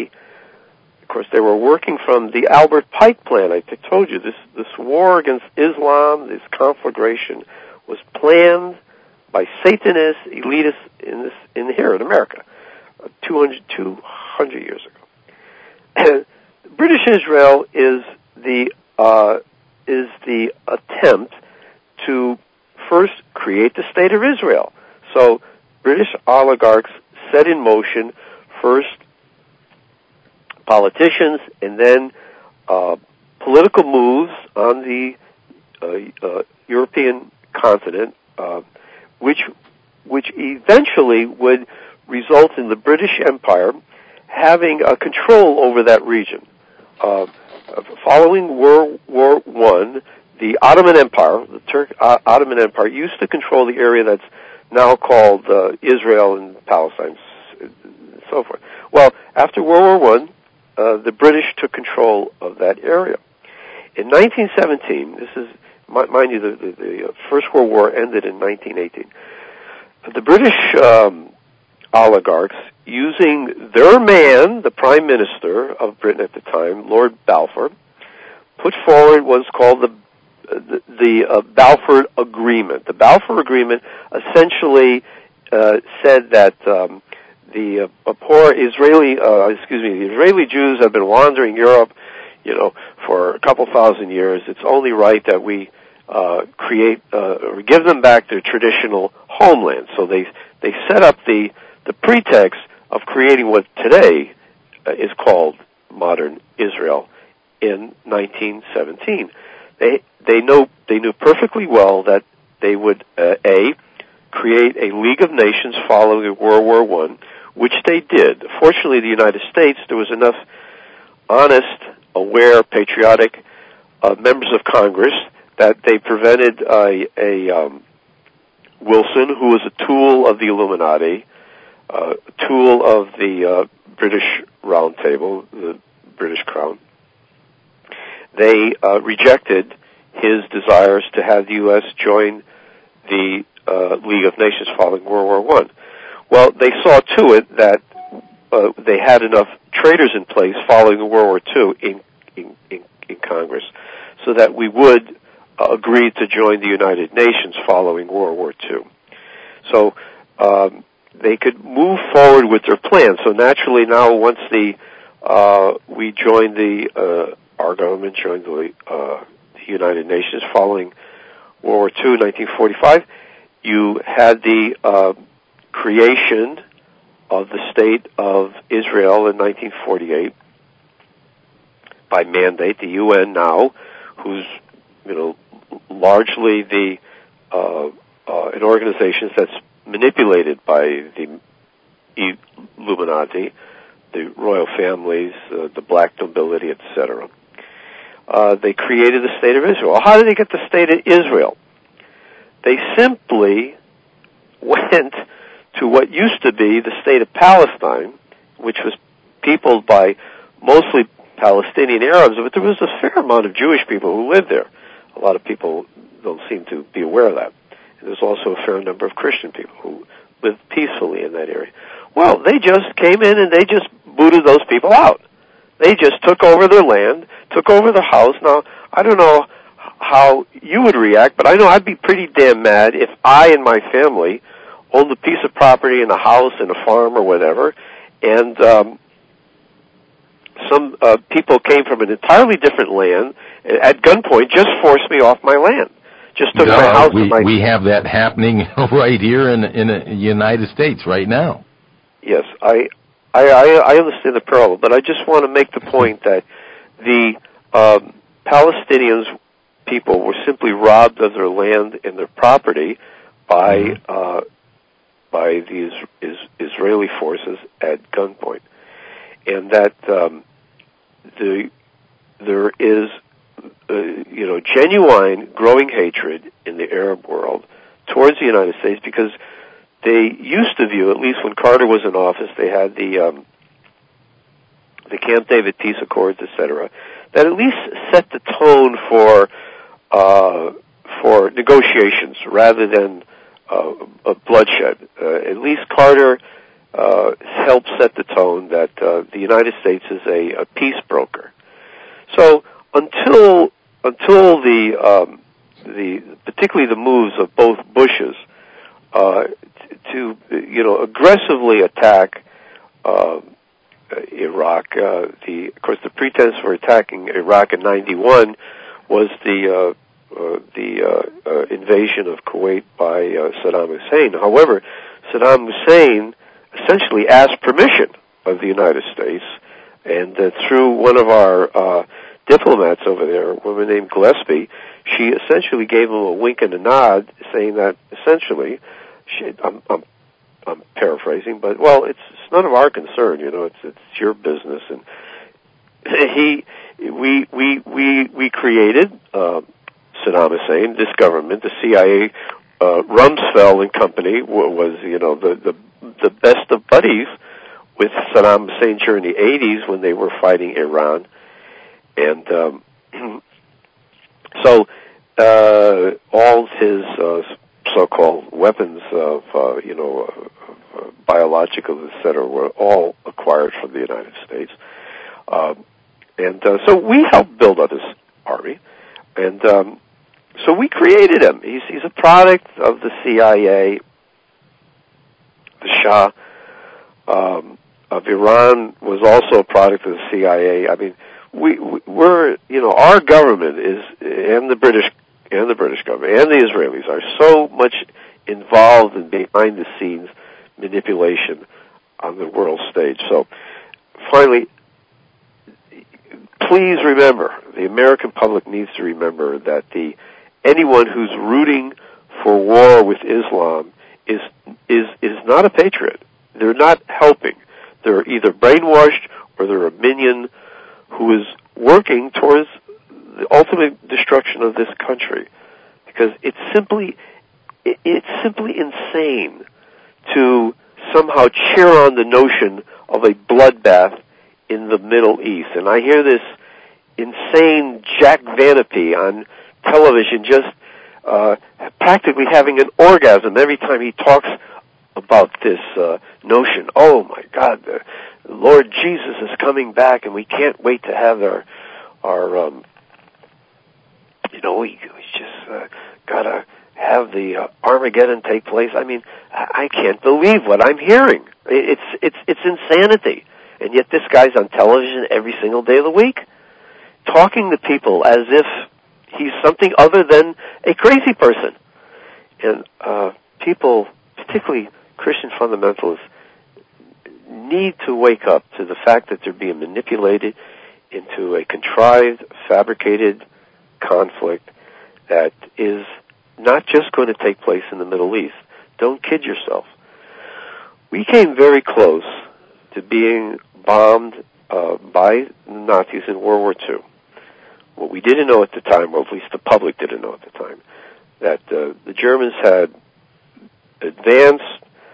of course, they were working from the Albert Pike plan. I told you this war against Islam, this conflagration, was planned by Satanists, elitists in here in America, 200 years ago. British Israel is the attempt to first create the state of Israel. So British oligarchs set in motion first politicians and then political moves on the European continent, which eventually would result in the British Empire having control over that region. Following World War I, the Ottoman Empire, Ottoman Empire, used to control the area that's now called Israel and Palestine, and so forth. Well, after World War I, the British took control of that area. In 1917, this is, mind you, the First World War ended in 1918. The British oligarchs, using their man, the Prime Minister of Britain at the time, Lord Balfour, put forward what's called the Balfour Agreement. The Balfour Agreement essentially said that the poor the Israeli Jews have been wandering Europe, for a couple thousand years. It's only right that we create or give them back their traditional homeland. So they set up the pretext of creating what today is called modern Israel in 1917. They knew perfectly well that they would create a League of Nations following World War I, which they did. Fortunately, the United States, there was enough honest, aware, patriotic members of Congress that they prevented Wilson, who was a tool of the Illuminati, a tool of the British Round Table, the British Crown. They rejected his desires to have the U.S. join the League of Nations following World War I. Well, they saw to it that they had enough traitors in place following World War II in Congress so that we would agree to join the United Nations following World War II. So they could move forward with their plan. So naturally now, once we joined our government joined the United Nations following World War II, 1945, you had the creation of the State of Israel in 1948 by mandate, the UN now, who's, largely an organization that's manipulated by the Illuminati, the royal families, the black nobility, etc. They created the State of Israel. How did they get the State of Israel? They simply went to what used to be the State of Palestine, which was peopled by mostly Palestinian Arabs, but there was a fair amount of Jewish people who lived there. A lot of people don't seem to be aware of that. And there's also a fair number of Christian people who lived peacefully in that area. Well, they just came in and they just booted those people out. They just took over their land, took over their house. Now, I don't know how you would react, but I know I'd be pretty damn mad if I and my family owned a piece of property and a house and a farm or whatever, and some people came from an entirely different land at gunpoint, just forced me off my land, just took my house. We have that happening right here in the United States right now. Yes, I understand the parallel, but I just want to make the point that the Palestinians people were simply robbed of their land and their property by the Israeli forces at gunpoint, and that there is genuine growing hatred in the Arab world towards the United States, because they used to view, at least when Carter was in office, they had the Camp David peace accords, etc., that at least set the tone for negotiations rather than a bloodshed. At least Carter helped set the tone that the United States is a peace broker. So until the particularly the moves of both Bushes to aggressively attack Iraq, of course the pretense for attacking Iraq in '91 was the invasion of Kuwait by Saddam Hussein. However, Saddam Hussein essentially asked permission of the United States, and through one of our diplomats over there, a woman named Gillespie, she essentially gave him a wink and a nod, saying that essentially, I'm paraphrasing, but well, it's none of our concern, it's your business. And we created Saddam Hussein, this government, the CIA, Rumsfeld and company was the best of buddies with Saddam Hussein during the 80s when they were fighting Iran. And so all his so-called weapons of biological, etc., were all acquired from the United States. So we helped build up his army, and so we created him. He's a product of the CIA. The Shah of Iran was also a product of the CIA. I mean, we're our government and the British government and the Israelis are so much involved in behind the scenes manipulation on the world stage. So finally, please remember, the American public needs to remember that anyone who's rooting for war with Islam is not a patriot. They're not helping. They're either brainwashed or they're a minion who is working towards the ultimate destruction of this country, because it's simply insane to somehow cheer on the notion of a bloodbath in the Middle East. And I hear this insane Jack Vanapee on television just practically having an orgasm every time he talks about this notion. Oh my God, the Lord Jesus is coming back, and we can't wait to have our we just gotta have the Armageddon take place. I mean, I can't believe what I'm hearing. It's insanity, and yet this guy's on television every single day of the week, talking to people as if he's something other than a crazy person. And people, particularly Christian fundamentalists, need to wake up to the fact that they're being manipulated into a contrived, fabricated conflict that is not just going to take place in the Middle East. Don't kid yourself. We came very close to being bombed by the Nazis in World War II. What we didn't know at the time, or at least the public didn't know at the time, that the Germans had advanced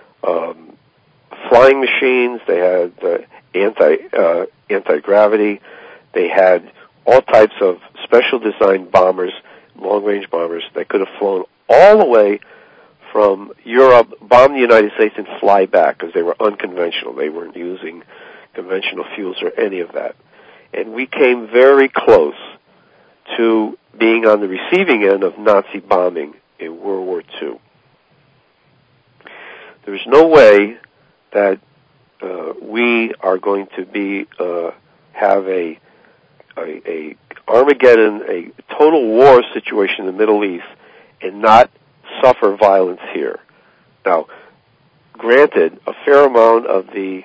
flying machines, they had anti-gravity, they had all types of special designed bombers, long-range bombers, that could have flown all the way from Europe, bomb the United States, and fly back, because they were unconventional. They weren't using conventional fuels or any of that. And we came very close to being on the receiving end of Nazi bombing in World War II. There's no way that we are going to be have a Armageddon, a total war situation in the Middle East, and not suffer violence here. Now, granted, a fair amount of the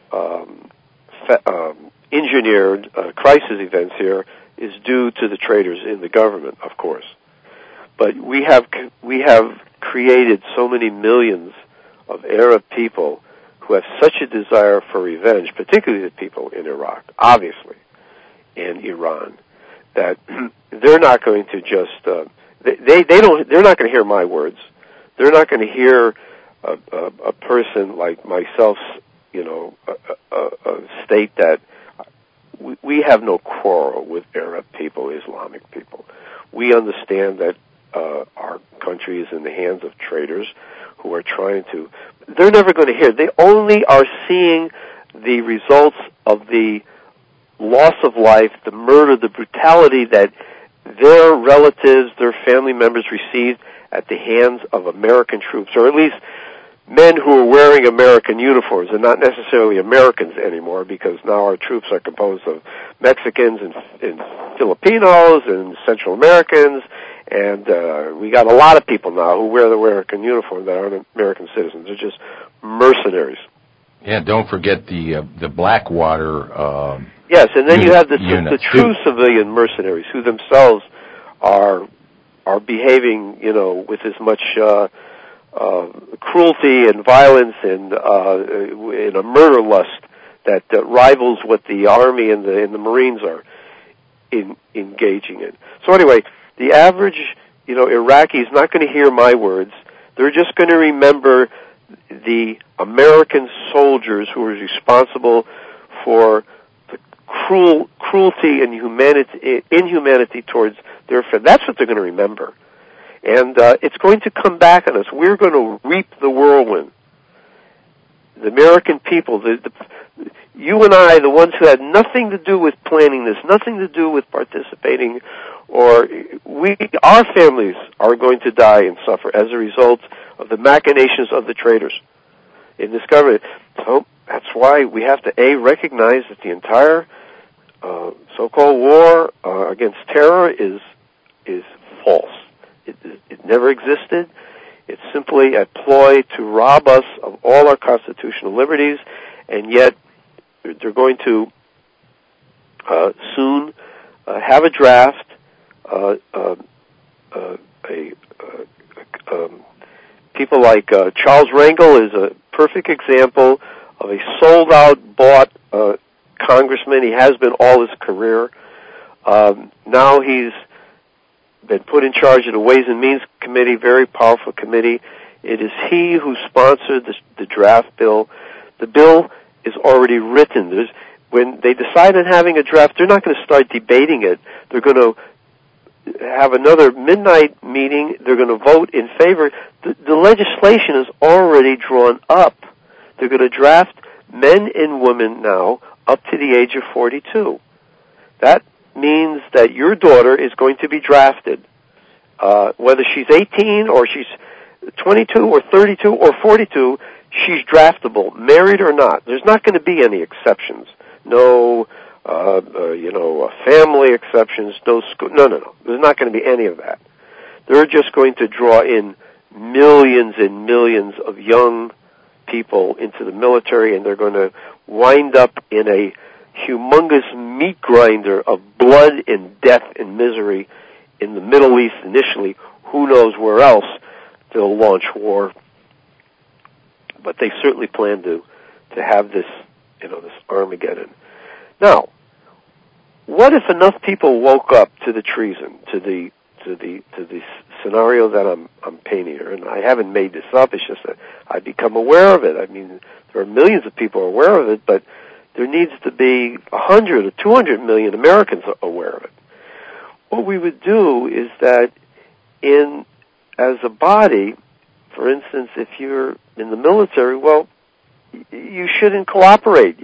engineered crisis events here is due to the traitors in the government, of course. But we have created so many millions of Arab people who have such a desire for revenge, particularly the people in Iraq, obviously, and Iran, that they're not going to just they're not going to hear my words. They're not going to hear a person like myself, state that we have no quarrel with Arab people, Islamic people. We understand that our country is in the hands of traitors who are trying to. They're never going to hear. They only are seeing the results of the loss of life, the murder, the brutality that their relatives, their family members received at the hands of American troops, or at least men who are wearing American uniforms and not necessarily Americans anymore, because now our troops are composed of Mexicans and Filipinos and Central Americans, and we got a lot of people now who wear the American uniform that aren't American citizens. They're just mercenaries. Yeah, don't forget the Blackwater. Yes, and then you have the true civilian mercenaries who themselves are behaving, with as much cruelty and violence and in a murder lust that rivals what the Army and the Marines are engaging in. So anyway, the average, Iraqi is not going to hear my words. They're just going to remember the American soldiers who were responsible for the cruelty and inhumanity towards their friends. That's what they're going to remember. And it's going to come back on us. We're going to reap the whirlwind. The American people, you and I, the ones who had nothing to do with planning this, nothing to do with participating, or our families are going to die and suffer as a result of the machinations of the traitors in this government. So that's why we have to, recognize that the entire so-called war against terror is false. It never existed. It's simply a ploy to rob us of all our constitutional liberties, and yet they're going to soon have a draft. People like Charles Rangel is a perfect example of a sold-out, bought congressman. He has been all his career. Now he's been put in charge of the Ways and Means Committee, very powerful committee. It is he who sponsored the draft bill. The bill is already written. When they decide on having a draft, they're not going to start debating it. They're going to have another midnight meeting. They're going to vote in favor. The legislation is already drawn up. They're going to draft men and women now up to the age of 42. That means that your daughter is going to be drafted, whether she's 18 or she's 22 or 32 or 42, she's draftable, married or not. There's not going to be any exceptions. No, family exceptions, no school. No. There's not going to be any of that. They're just going to draw in millions and millions of young people into the military, and they're going to wind up in a humongous meat grinder of blood and death and misery in the Middle East initially. Who knows where else they'll launch war. But they certainly plan to have this, this Armageddon. Now, what if enough people woke up to the treason, to the scenario that I'm painting here? And I haven't made this up. It's just that I've become aware of it. I mean, there are millions of people aware of it, but there needs to be 100 or 200 million Americans aware of it. What we would do is that as a body, for instance, if you're in the military, well, you shouldn't cooperate.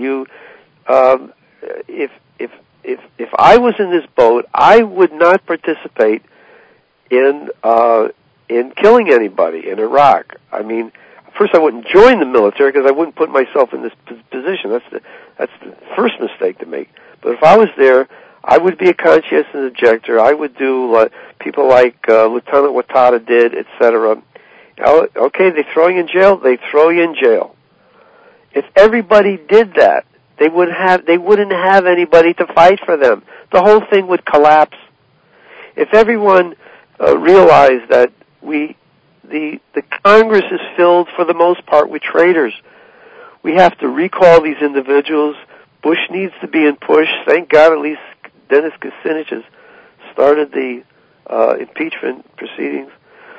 If I was in this boat, I would not participate in killing anybody in Iraq. I mean, first I wouldn't join the military because I wouldn't put myself in this position. That's the first mistake to make. But if I was there, I would be a conscientious objector. I would do people like Lieutenant Watada did, etc. Okay, they throw you in jail. They throw you in jail. If everybody did that, they wouldn't have anybody to fight for them. The whole thing would collapse. If everyone realized that the Congress is filled for the most part with traitors, we have to recall these individuals. Bush needs to be in push. Thank God at least Dennis Kucinich has started the impeachment proceedings.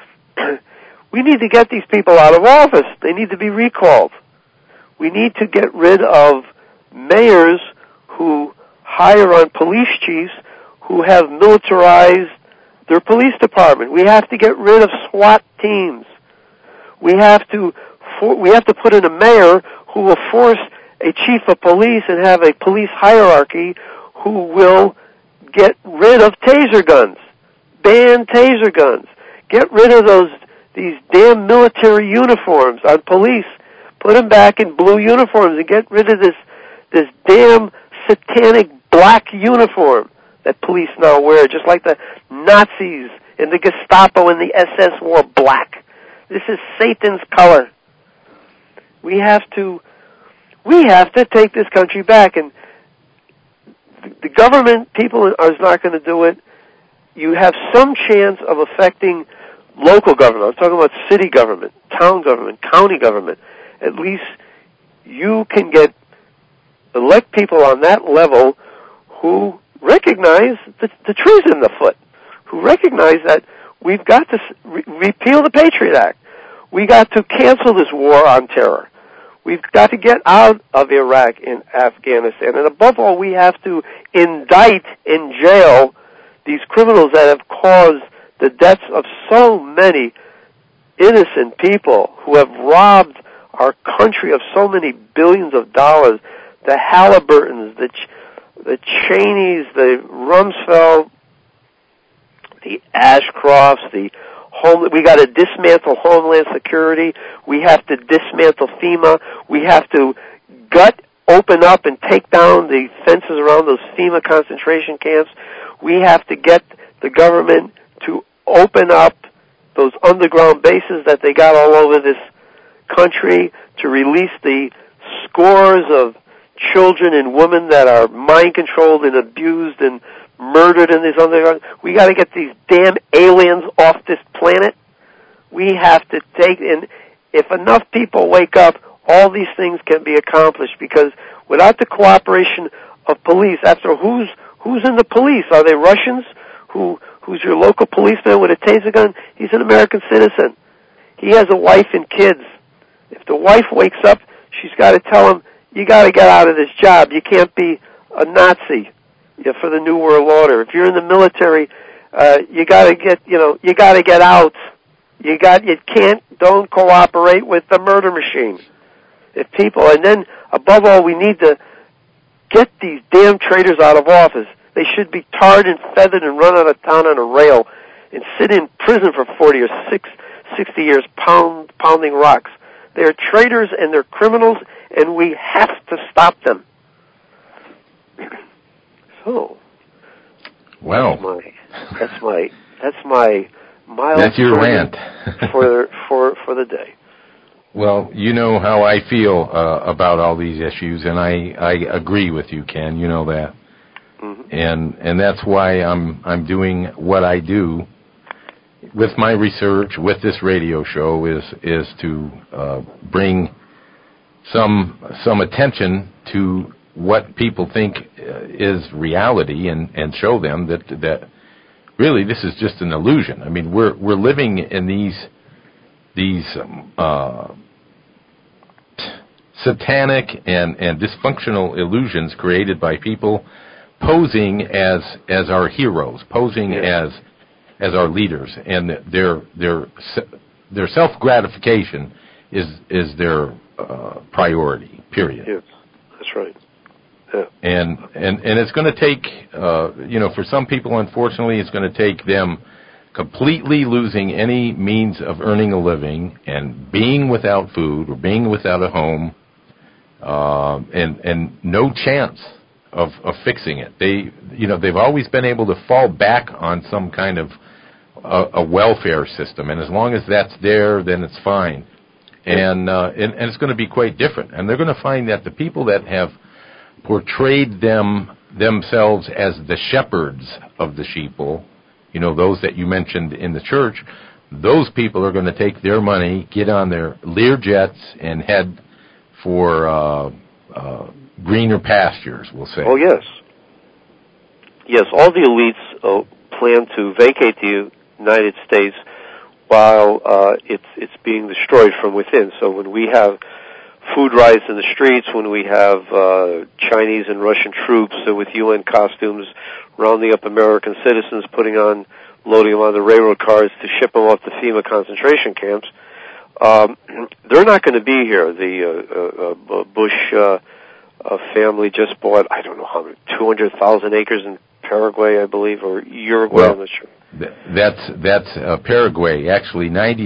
We need to get these people out of office. They need to be recalled. We need to get rid of mayors who hire on police chiefs who have militarized their police department. We have to get rid of SWAT teams. We have to put in a mayor who will force a chief of police and have a police hierarchy who will get rid of taser guns. Ban taser guns. Get rid of these damn military uniforms on police. Put them back in blue uniforms and get rid of this damn satanic black uniform that police now wear, just like the Nazis and the Gestapo and the SS wore black. This is Satan's color. We have to take this country back, and the government people are not going to do it. You have some chance of affecting local government. I'm talking about city government, town government, county government. At least you can elect people on that level who recognize the treason afoot, who recognize that we've got to repeal the Patriot Act. We got to cancel this war on terror. We've got to get out of Iraq and Afghanistan. And above all, we have to indict in jail these criminals that have caused the deaths of so many innocent people, who have robbed our country of so many billions of dollars. The Halliburtons, the Cheneys, the Rumsfeld, the Ashcrofts, we got to dismantle Homeland Security. We have to dismantle FEMA. We have to open up and take down the fences around those FEMA concentration camps. We have to get the government to open up those underground bases that they got all over this country, to release the scores of children and women that are mind-controlled and abused and murdered in these underground. We got to get these damn aliens off this planet. We have to if enough people wake up, all these things can be accomplished, because without the cooperation of police, after who's in the police? Are they Russians? Who's your local policeman with a taser gun? He's an American citizen. He has a wife and kids. If the wife wakes up, she's got to tell him, you got to get out of this job. You can't be a Nazi for the New World Order. If you're in the military, you got to get out. Don't cooperate with the murder machine. And then above all, we need to get these damn traitors out of office. They should be tarred and feathered and run out of town on a rail and sit in prison for 40 or 60 years pounding rocks. They're traitors and they're criminals, and we have to stop them. So, well, that's my mild that's your rant for the day. Well, you know how I feel about all these issues, and I agree with you, Ken. You know that, and that's why I'm doing what I do with my research, with this radio show, is to bring some attention to what people think is reality, and show them that really this is just an illusion. I mean, we're living in these satanic and dysfunctional illusions created by people posing as our heroes, posing as our leaders, and their self-gratification is their priority. Period. Yes, that's right. Yeah. And it's going to take, for some people, unfortunately, it's going to take them completely losing any means of earning a living and being without food or being without a home, and no chance of fixing it. They've always been able to fall back on some kind of a welfare system, and as long as that's there, then it's fine. And it's going to be quite different. And they're going to find that the people that have portrayed themselves as the shepherds of the sheeple, those that you mentioned in the church, those people are going to take their money, get on their Lear jets, and head for greener pastures, we'll say. Oh, yes. Yes, all the elites plan to vacate the United States while it's being destroyed from within. So when we have food riots in the streets, when we have Chinese and Russian troops with UN costumes rounding up American citizens, loading them on the railroad cars to ship them off to FEMA concentration camps, they're not going to be here. The Bush family just bought, I don't know how many, 200,000 acres in Paraguay, I believe, or Uruguay, I'm not sure. That's Paraguay, actually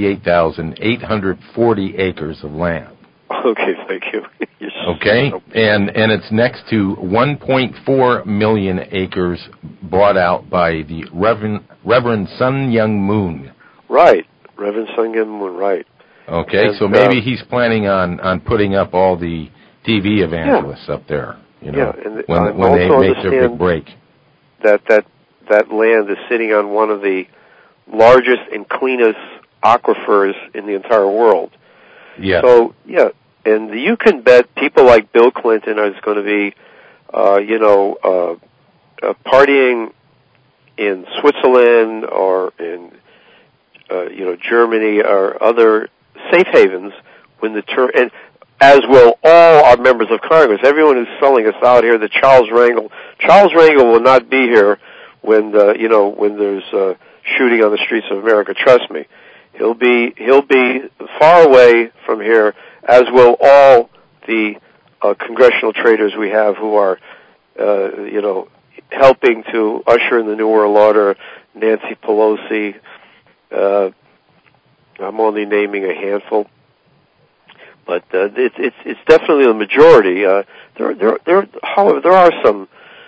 98,840 acres of land. Okay, thank you. Okay, and it's next to 1.4 million acres bought out by the Reverend Sun Myung Moon. Right, Reverend Sun Myung Moon, right. Okay, and so maybe he's planning on putting up all the TV evangelists up there, and when they make their big break. That land is sitting on one of the largest and cleanest aquifers in the entire world. Yeah. So, and you can bet people like Bill Clinton are going to be, partying in Switzerland or in, Germany or other safe havens when and as will all our members of Congress. Everyone who's selling us out here, Charles Rangel will not be here when there's shooting on the streets of America. Trust me, he'll be far away from here, as will all the congressional traitors we have who are helping to usher in the New World Order. Nancy Pelosi. I'm only naming a handful, but it's definitely the majority. However, there are some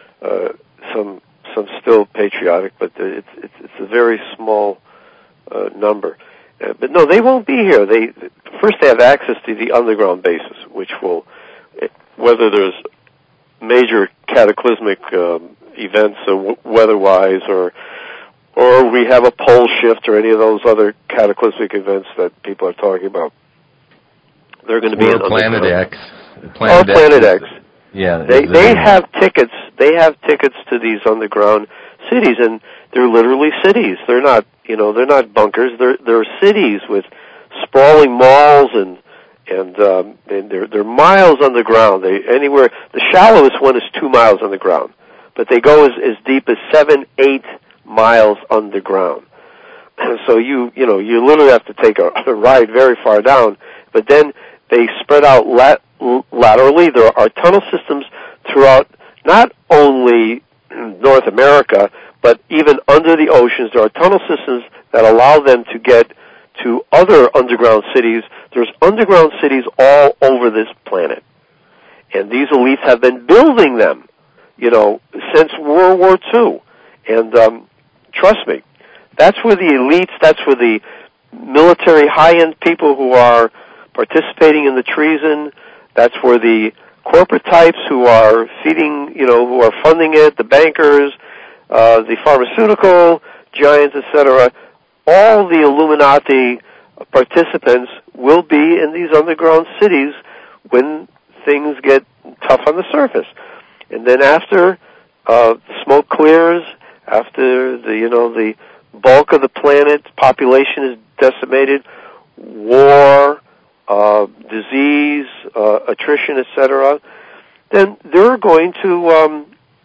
still patriotic, but it's a very small number. But no, they won't be here. They have access to the underground bases, which will, whether there's major cataclysmic events weather-wise, or we have a pole shift or any of those other cataclysmic events that people are talking about, they're going to be in Planet X. Planet X. Yeah, they have tickets. They have tickets to these underground cities, and they're literally cities. They're not, they're not bunkers. They're cities with sprawling malls, and they're miles underground. The shallowest one is 2 miles underground, but they go as deep as 7-8 miles underground. So you literally have to take a ride very far down, but then they spread out laterally. There are tunnel systems throughout not only North America, but even under the oceans. There are tunnel systems that allow them to get to other underground cities. There's underground cities all over this planet. And these elites have been building them, since World War II. And trust me, that's where the elites, that's where the military high-end people who are participating in the treason. That's where the corporate types who are feeding, who are funding it, the bankers, the pharmaceutical giants, etc., all the Illuminati participants will be in these underground cities when things get tough on the surface. And then after smoke clears, after the bulk of the planet's population is decimated, war, disease, attrition, etc., then they're going to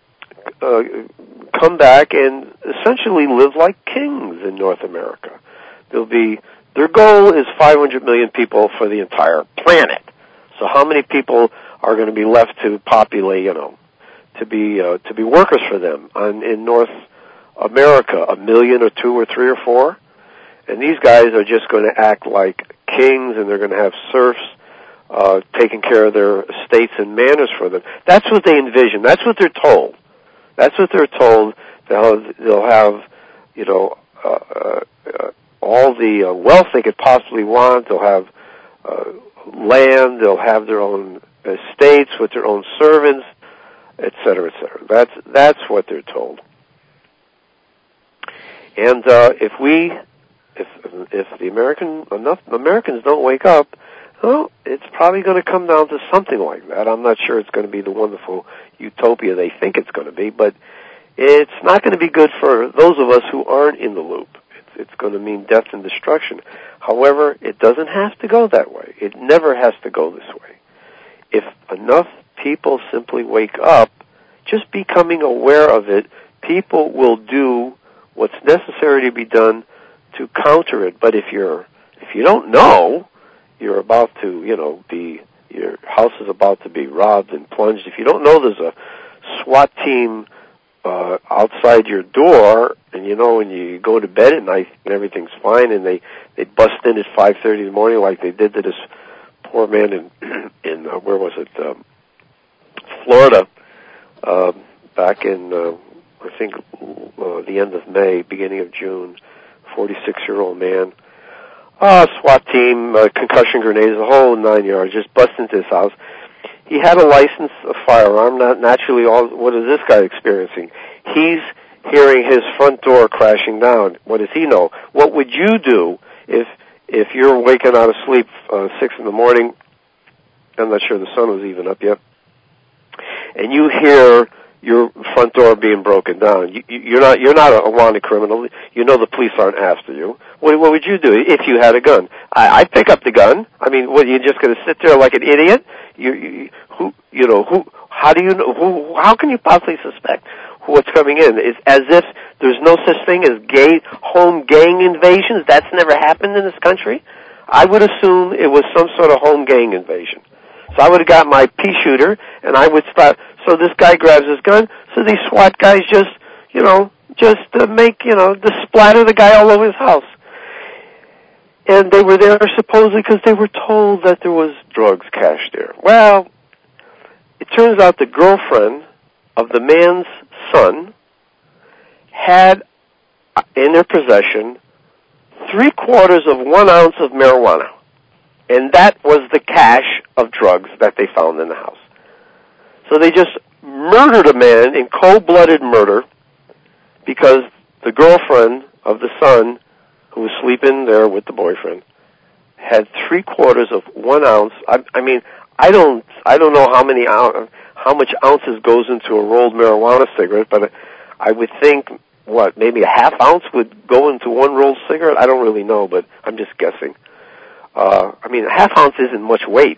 come back and essentially live like kings in North America. Their goal is 500 million people for the entire planet. So how many people are going to be left to populate, to be workers for them in North America? 1 million or 2 or 3 or 4? And these guys are just going to act like kings, and they're going to have serfs taking care of their estates and manors for them. That's what they envision. That's what they're told. That's what they're told. They'll have, all the wealth they could possibly want. They'll have land. They'll have their own estates with their own servants, et cetera, et cetera. That's what they're told. And if the enough Americans don't wake up, well, it's probably going to come down to something like that. I'm not sure it's going to be the wonderful utopia they think it's going to be, but it's not going to be good for those of us who aren't in the loop. It's going to mean death and destruction. However, it doesn't have to go that way. It never has to go this way. If enough people simply wake up, just becoming aware of it, people will do what's necessary to be done to counter it. But if you don't know, you're about to, your house is about to be robbed and plunged. If you don't know there's a SWAT team outside your door, and when you go to bed at night and everything's fine, and they bust in at 5:30 in the morning like they did to this poor man in where was it, Florida, back in I think the end of May, beginning of June, 46-year-old man. SWAT team, concussion grenades, the whole 9 yards, just bust into his house. He had a license, a firearm. Naturally, what is this guy experiencing? He's hearing his front door crashing down. What does he know? What would you do if you're waking out of sleep 6 in the morning? I'm not sure the sun was even up yet. And you hear your front door being broken down. You're not a wanted criminal. You know the police aren't after you. What would you do if you had a gun? I'd pick up the gun. I mean, what, you're just going to sit there like an idiot? How can you possibly suspect what's coming in? It's as if there's no such thing as home gang invasions. That's never happened in this country. I would assume it was some sort of home gang invasion. So I would have got my pea shooter, and I would start. So this guy grabs his gun. So these SWAT guys just splatter the guy all over his house. And they were there supposedly because they were told that there was drugs cached there. Well, it turns out the girlfriend of the man's son had in their possession 3/4 of 1 ounce of marijuana. And that was the cache of drugs that they found in the house. So they just murdered a man in cold-blooded murder because the girlfriend of the son, who was sleeping there with the boyfriend, had 3/4 of 1 ounce. I mean, I don't know how much ounces goes into a rolled marijuana cigarette, but I would think maybe a half ounce would go into one rolled cigarette. I don't really know, but I'm just guessing. I mean, a half ounce isn't much weight.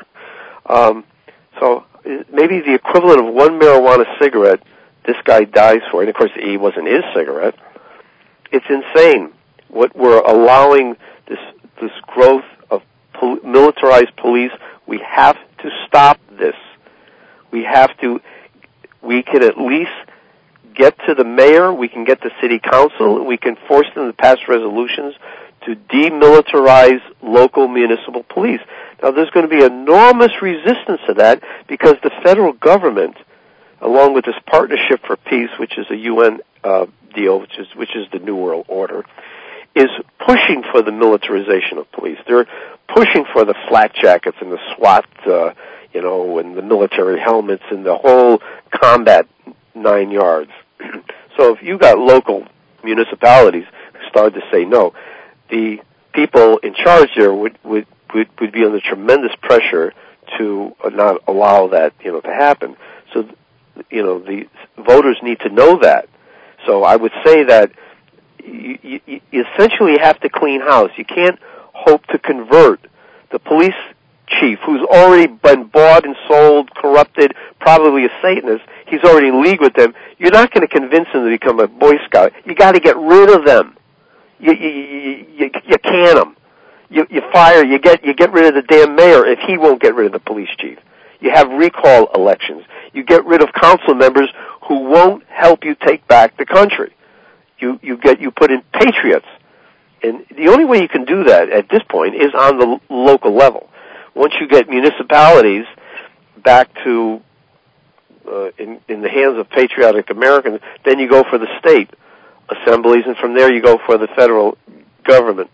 So maybe the equivalent of one marijuana cigarette this guy dies for. And of course, it wasn't his cigarette. It's insane what we're allowing, this growth of militarized police. We have to stop this. We can at least get to the mayor, we can get the city council, we can force them to pass resolutions to demilitarize local municipal police. Now, there's going to be enormous resistance to that because the federal government, along with this Partnership for Peace, which is a UN deal, which is the New World Order, is pushing for the militarization of police. They're pushing for the flak jackets and the SWAT, and the military helmets and the whole combat 9 yards. So if you got local municipalities who started to say no, the people in charge there would be under tremendous pressure to not allow that, to happen. So, the voters need to know that. So I would say that you essentially have to clean house. You can't hope to convert the police chief, who's already been bought and sold, corrupted, probably a Satanist. He's already in league with them. You're not going to convince him to become a Boy Scout. You got to get rid of them. You can them. You fire. You get rid of the damn mayor if he won't get rid of the police chief. You have recall elections. You get rid of council members who won't help you take back the country. You put in patriots, and the only way you can do that at this point is on the local level. Once you get municipalities back to in the hands of patriotic Americans, then you go for the state assemblies, and from there you go for the federal government.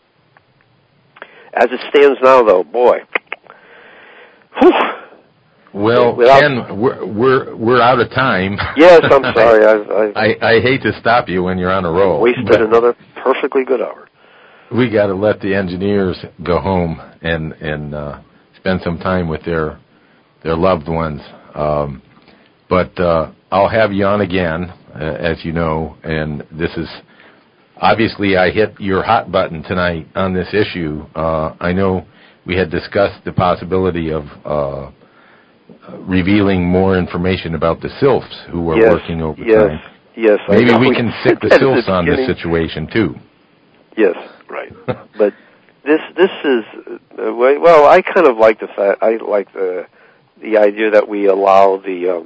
As it stands now, though, boy. Whew. Well, Ken, we're out of time. Yes, I'm sorry. I hate to stop you when you're on a roll. Wasted another perfectly good hour. We got to let the engineers go home and spend some time with their loved ones. But I'll have you on again, as you know, and this is obviously I hit your hot button tonight on this issue. I know we had discussed the possibility of revealing more information about the Sylphs who were working overtime. Yes. Maybe we can sick the Sylphs on this situation too. Yes, right. But this is well. I kind of like the fact. I like the idea that we allow the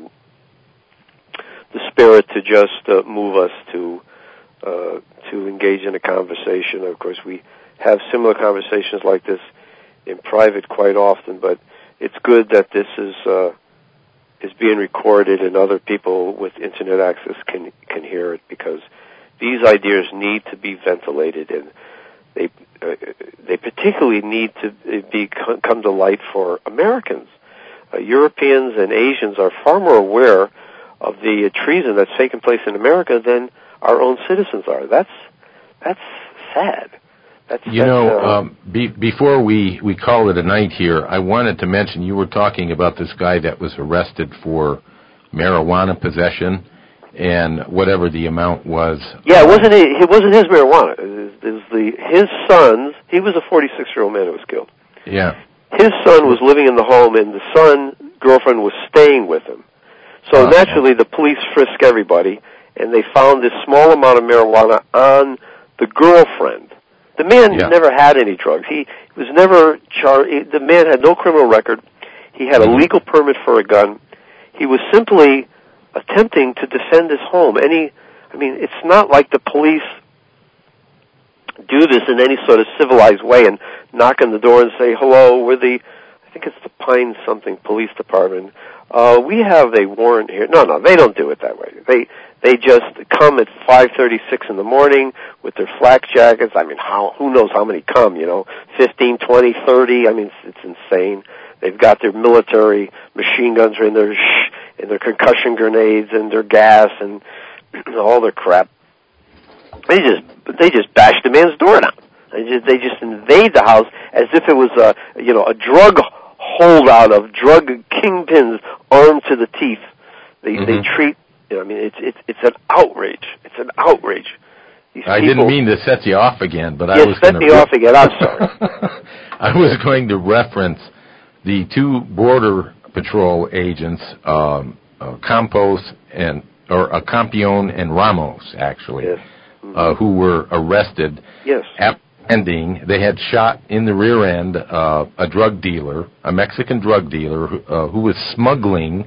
spirit to just move us to engage in a conversation. Of course, we have similar conversations like this in private quite often, but it's good that this is being recorded and other people with internet access can hear it, because these ideas need to be ventilated, and they particularly need to come to light for Americans. Europeans and Asians are far more aware of the treason that's taken place in America than our own citizens are. That's sad. Before we call it a night here, I wanted to mention you were talking about this guy that was arrested for marijuana possession and whatever the amount was. Yeah, it wasn't his marijuana. It was his son's. He was a 46-year-old man who was killed. Yeah. His son was living in the home, and the son's girlfriend was staying with him. So naturally, the police frisk everybody, and they found this small amount of marijuana on the girlfriend. The man never had any drugs. He was never charged. The man had no criminal record. He had a legal permit for a gun. He was simply attempting to defend his home. It's not like the police do this in any sort of civilized way and knock on the door and say, hello, I think it's the Pine something police department. We have a warrant here. No, they don't do it that way. They just come at 5:36 in the morning with their flak jackets. Who knows how many come, 15, 20, 30. It's insane. They've got their military machine guns and their concussion grenades and their gas and all their crap. They just bash the man's door down. They just invade the house as if it was a drug holdout of drug kingpins armed to the teeth. They treat. It's an outrage. It's an outrage. I didn't mean to set you off again, but I was set me off again. I'm sorry. I was going to reference the two Border Patrol agents, Campion and Ramos, actually, who were arrested. Yes. Apprehending, they had shot in the rear end a drug dealer, a Mexican drug dealer, who was smuggling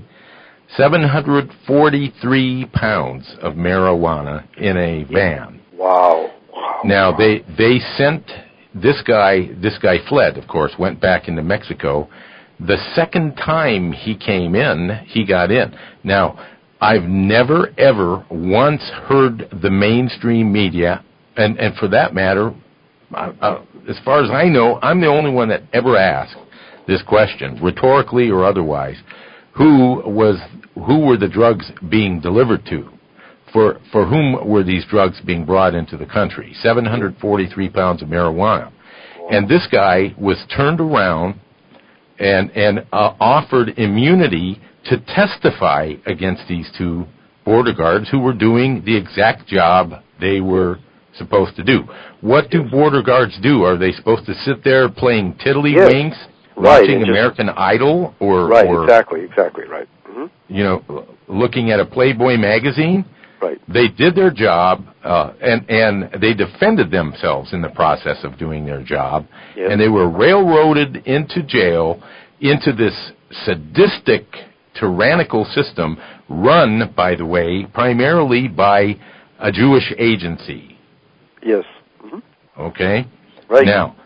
743 pounds of marijuana in a van. Wow. Now, they sent this guy fled, of course, went back into Mexico. The second time he came in, he got in. Now, I've never, ever once heard the mainstream media, and for that matter, as far as I know, I'm the only one that ever asked this question, rhetorically or otherwise. Who were the drugs being delivered to? For whom were these drugs being brought into the country? 743 pounds of marijuana. And this guy was turned around and offered immunity to testify against these two border guards who were doing the exact job they were supposed to do. What do border guards do? Are they supposed to sit there playing tiddlywinks, watching American Idol, or exactly right. Mm-hmm. Looking at a Playboy magazine? Right. They did their job, and they defended themselves in the process of doing their job, and they were railroaded into jail, into this sadistic, tyrannical system run, by the way, primarily by a Jewish agency. Yes. Mm-hmm. Okay? Right. Now,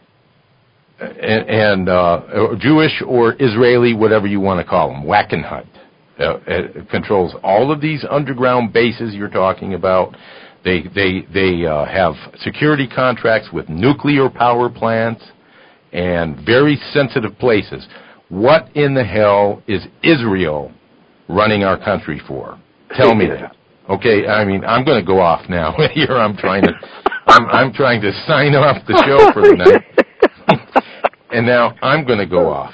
and Jewish or Israeli, whatever you want to call them, Wackenhut. Controls all of these underground bases you're talking about. They have security contracts with nuclear power plants and very sensitive places. What in the hell is Israel running our country for? Tell me that. Okay, I mean, I'm going to go off now. Here I'm trying to sign off the show for the night. And now I'm going to go off.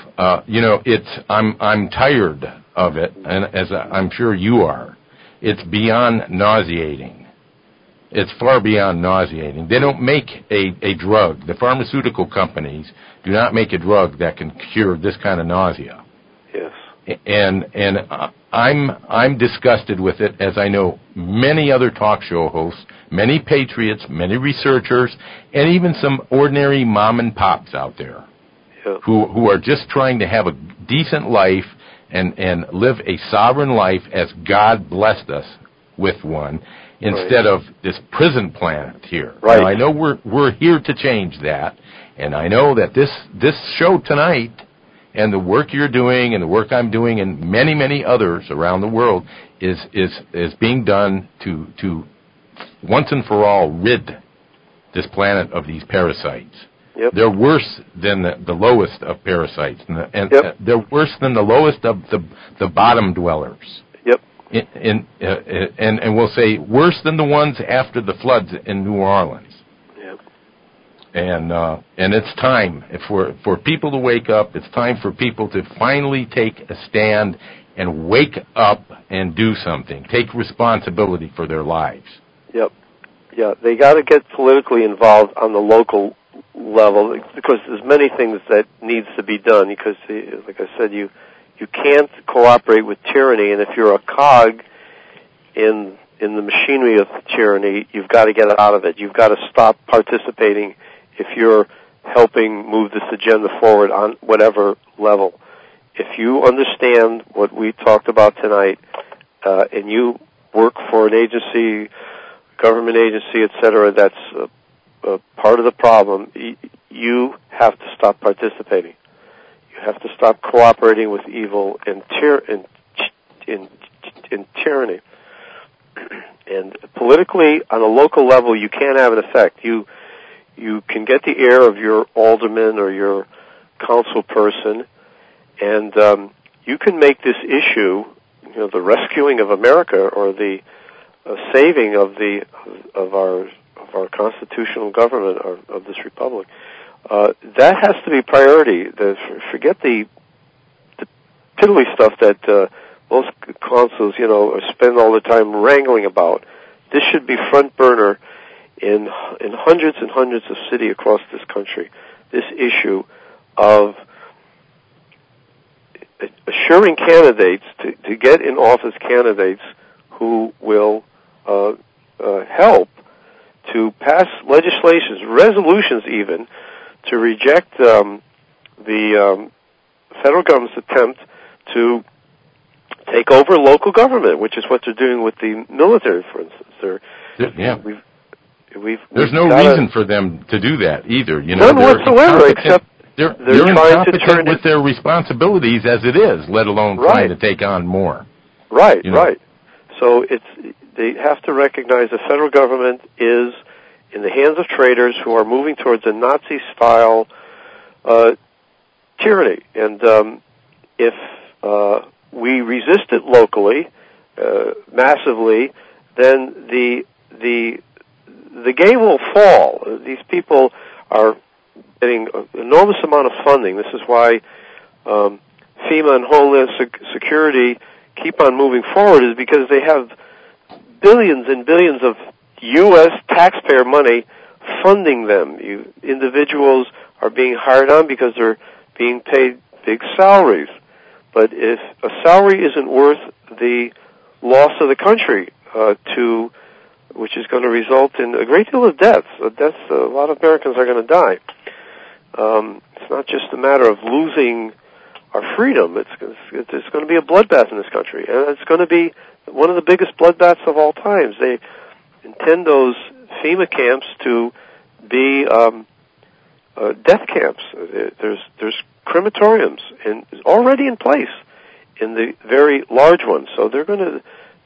I'm tired of it, and as I'm sure you are. It's beyond nauseating. It's far beyond nauseating. They don't make a drug. The pharmaceutical companies do not make a drug that can cure this kind of nausea. Yes. And I'm disgusted with it, as I know many other talk show hosts, many patriots, many researchers, and even some ordinary mom and pops out there who are just trying to have a decent life and live a sovereign life as God blessed us with one, instead of this prison planet here. Right. Now, I know we're here to change that, and I know that this show tonight and the work you're doing and the work I'm doing and many, many others around the world is being done to once and for all rid this planet of these parasites. Yep. They're worse than the lowest of parasites, and they're worse than the lowest of the bottom dwellers. Yep. And we'll say worse than the ones after the floods in New Orleans. Yep. And it's time for people to wake up. It's time for people to finally take a stand and wake up and do something. Take responsibility for their lives. Yep. Yeah, they got to get politically involved on the local level, because there's many things that needs to be done, because like I said, you can't cooperate with tyranny, and if you're a cog in the machinery of tyranny, you've got to get out of it. You've got to stop participating if you're helping move this agenda forward on whatever level. If you understand what we talked about tonight, and you work for an agency, government agency, etc., that's part of the problem, you have to stop participating. You have to stop cooperating with evil and tyranny. And politically, on a local level, you can't have an effect. You can get the ear of your alderman or your council person, and you can make this issue, the rescuing of America or the saving of our constitutional government, of this republic, that has to be priority. Forget the piddly stuff that most councils, spend all the time wrangling about. This should be front burner in hundreds and hundreds of cities across this country. This issue of assuring candidates to get in office candidates who will help to pass legislations, resolutions even, to reject the federal government's attempt to take over local government, which is what they're doing with the military, for instance. There's no reason for them to do that either. None whatsoever, except they're trying to turn with their responsibilities as it is, let alone trying to take on more. Right. So they have to recognize the federal government is in the hands of traitors who are moving towards a Nazi-style tyranny. And if we resist it locally, massively, then the game will fall. These people are getting an enormous amount of funding. This is why FEMA and Homeland Security keep on moving forward, is because they have billions and billions of U.S. taxpayer money funding them. Individuals are being hired on because they're being paid big salaries. But if a salary isn't worth the loss of the country, which is going to result in a great deal of deaths. A lot of Americans are going to die. It's not just a matter of losing our freedom. It's going to be a bloodbath in this country, and it's going to be one of the biggest bloodbaths of all times. They intend those FEMA camps to be death camps. There's crematoriums already in place in the very large ones. So they're going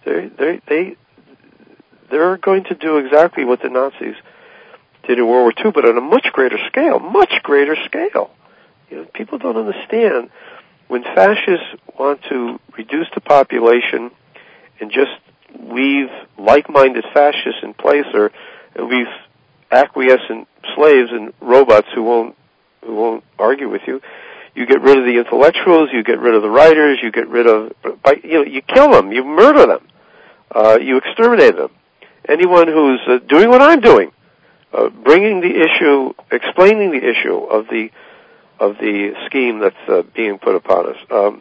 to do exactly what the Nazis did in World War II, but on a much greater scale. Much greater scale. People don't understand when fascists want to reduce the population and just leave like-minded fascists in place, or leave acquiescent slaves and robots who won't argue with you. You get rid of the intellectuals, you get rid of the writers, you get rid of, you kill them, you murder them, you exterminate them. Anyone who's doing what I'm doing, bringing the issue, explaining the issue of the scheme that's being put upon us.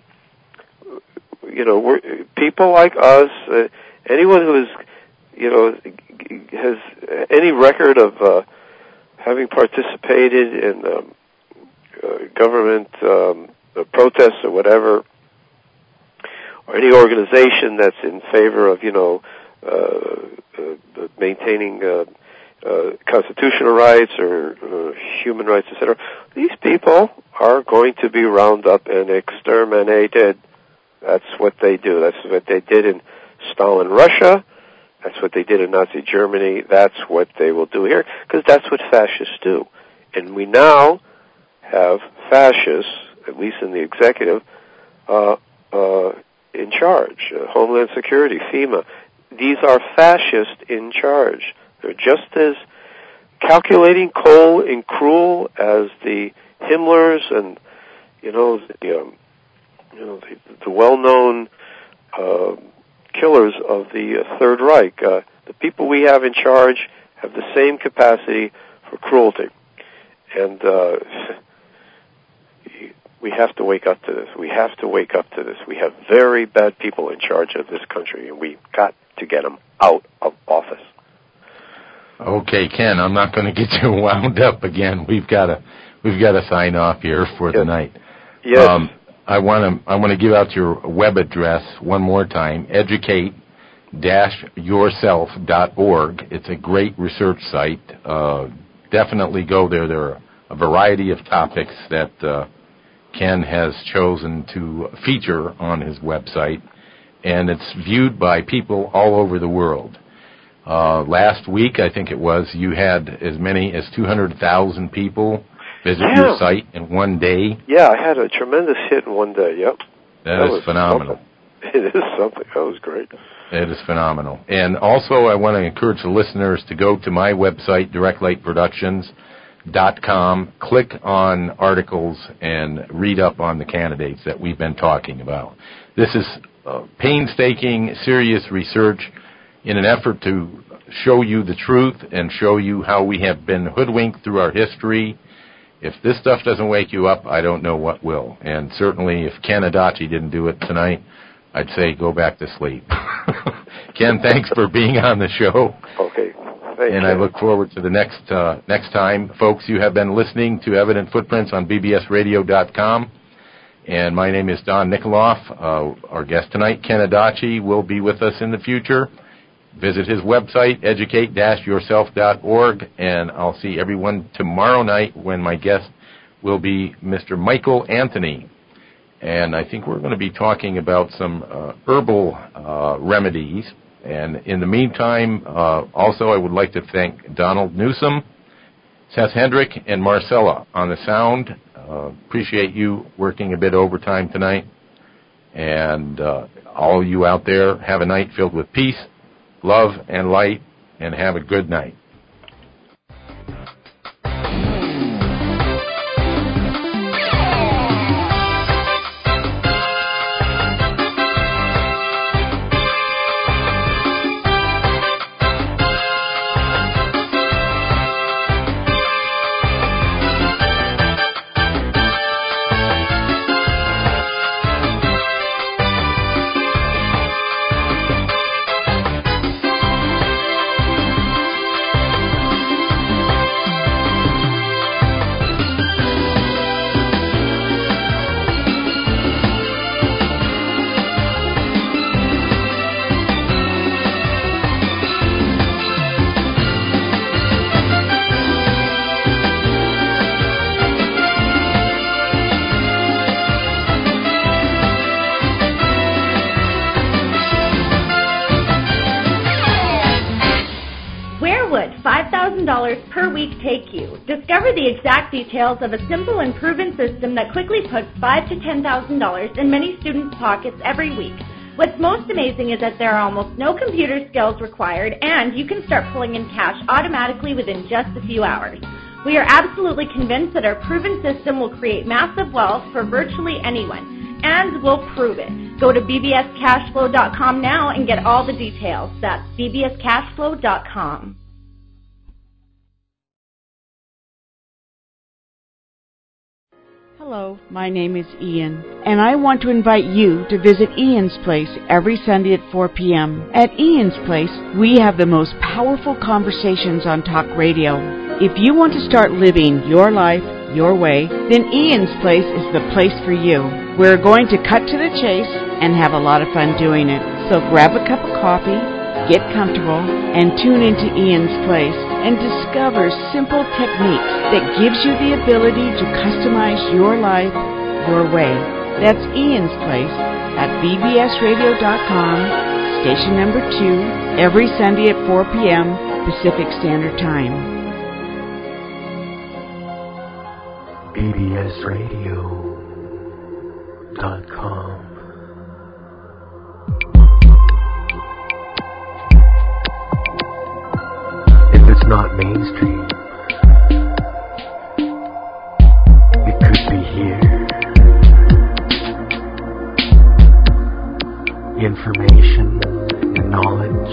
People like us, anyone who is, has any record of having participated in government protests or whatever, or any organization that's in favor of, maintaining constitutional rights or human rights, etc. These people are going to be rounded up and exterminated. That's what they do. That's what they did in Stalin Russia. That's what they did in Nazi Germany. That's what they will do here, because that's what fascists do. And we now have fascists, at least in the executive, in charge. Homeland Security, FEMA. These are fascists in charge. They're just as calculating, cold, and cruel as the Himmlers and the well-known killers of the Third Reich. The people we have in charge have the same capacity for cruelty, and we have to wake up to this. We have to wake up to this. We have very bad people in charge of this country, and we've got to get them out of office. Okay, Ken, I'm not going to get you wound up again. We've got to sign off here for the night. Yes. I want to give out your web address one more time. Educate-yourself.org. It's a great research site. Definitely go there. There are a variety of topics that Ken has chosen to feature on his website, and it's viewed by people all over the world. Last week, I think it was, you had as many as 200,000 people visit your site in one day. Yeah, I had a tremendous hit in one day, yep. That is phenomenal. Something. It is something. That was great. It is phenomenal. And also, I want to encourage the listeners to go to my website, directlightproductions.com, click on articles, and read up on the candidates that we've been talking about. This is painstaking, serious research in an effort to show you the truth and show you how we have been hoodwinked through our history. If this stuff doesn't wake you up, I don't know what will. And certainly if Ken Adachi didn't do it tonight, I'd say go back to sleep. Ken, thanks for being on the show. Okay. Thank you. I look forward to the next time. Folks, you have been listening to Evident Footprints on bbsradio.com. And my name is Don Nikoloff. Our guest tonight, Ken Adachi, will be with us in the future. Visit his website, educate-yourself.org, and I'll see everyone tomorrow night when my guest will be Mr. Michael Anthony. And I think we're going to be talking about some herbal remedies And in the meantime, also I would like to thank Donald Newsom, Seth Hendrick, and Marcella on the sound. Appreciate you working a bit overtime tonight. And all you out there, have a night filled with peace, love, and light, and have a good night. $5,000 per week take you? Discover the exact details of a simple and proven system that quickly puts $5,000 to $10,000 in many students' pockets every week. What's most amazing is that there are almost no computer skills required, and you can start pulling in cash automatically within just a few hours. We are absolutely convinced that our proven system will create massive wealth for virtually anyone, and we'll prove it. Go to bbscashflow.com now and get all the details. That's bbscashflow.com. Hello, my name is Ian, and I want to invite you to visit Ian's Place every Sunday at 4 p.m. At Ian's Place, we have the most powerful conversations on talk radio. If you want to start living your life your way, then Ian's Place is the place for you. We're going to cut to the chase and have a lot of fun doing it. So grab a cup of coffee, get comfortable, and tune into Ian's Place and discover simple techniques that gives you the ability to customize your life your way. That's Ian's Place at bbsradio.com, station number 2, every Sunday at 4 p.m. Pacific Standard Time. bbsradio.com. It's not mainstream. It could be here. Information and knowledge.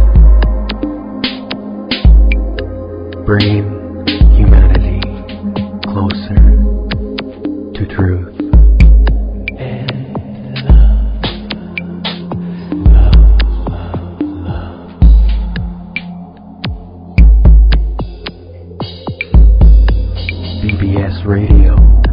Bringing humanity closer to truth. BBS Radio.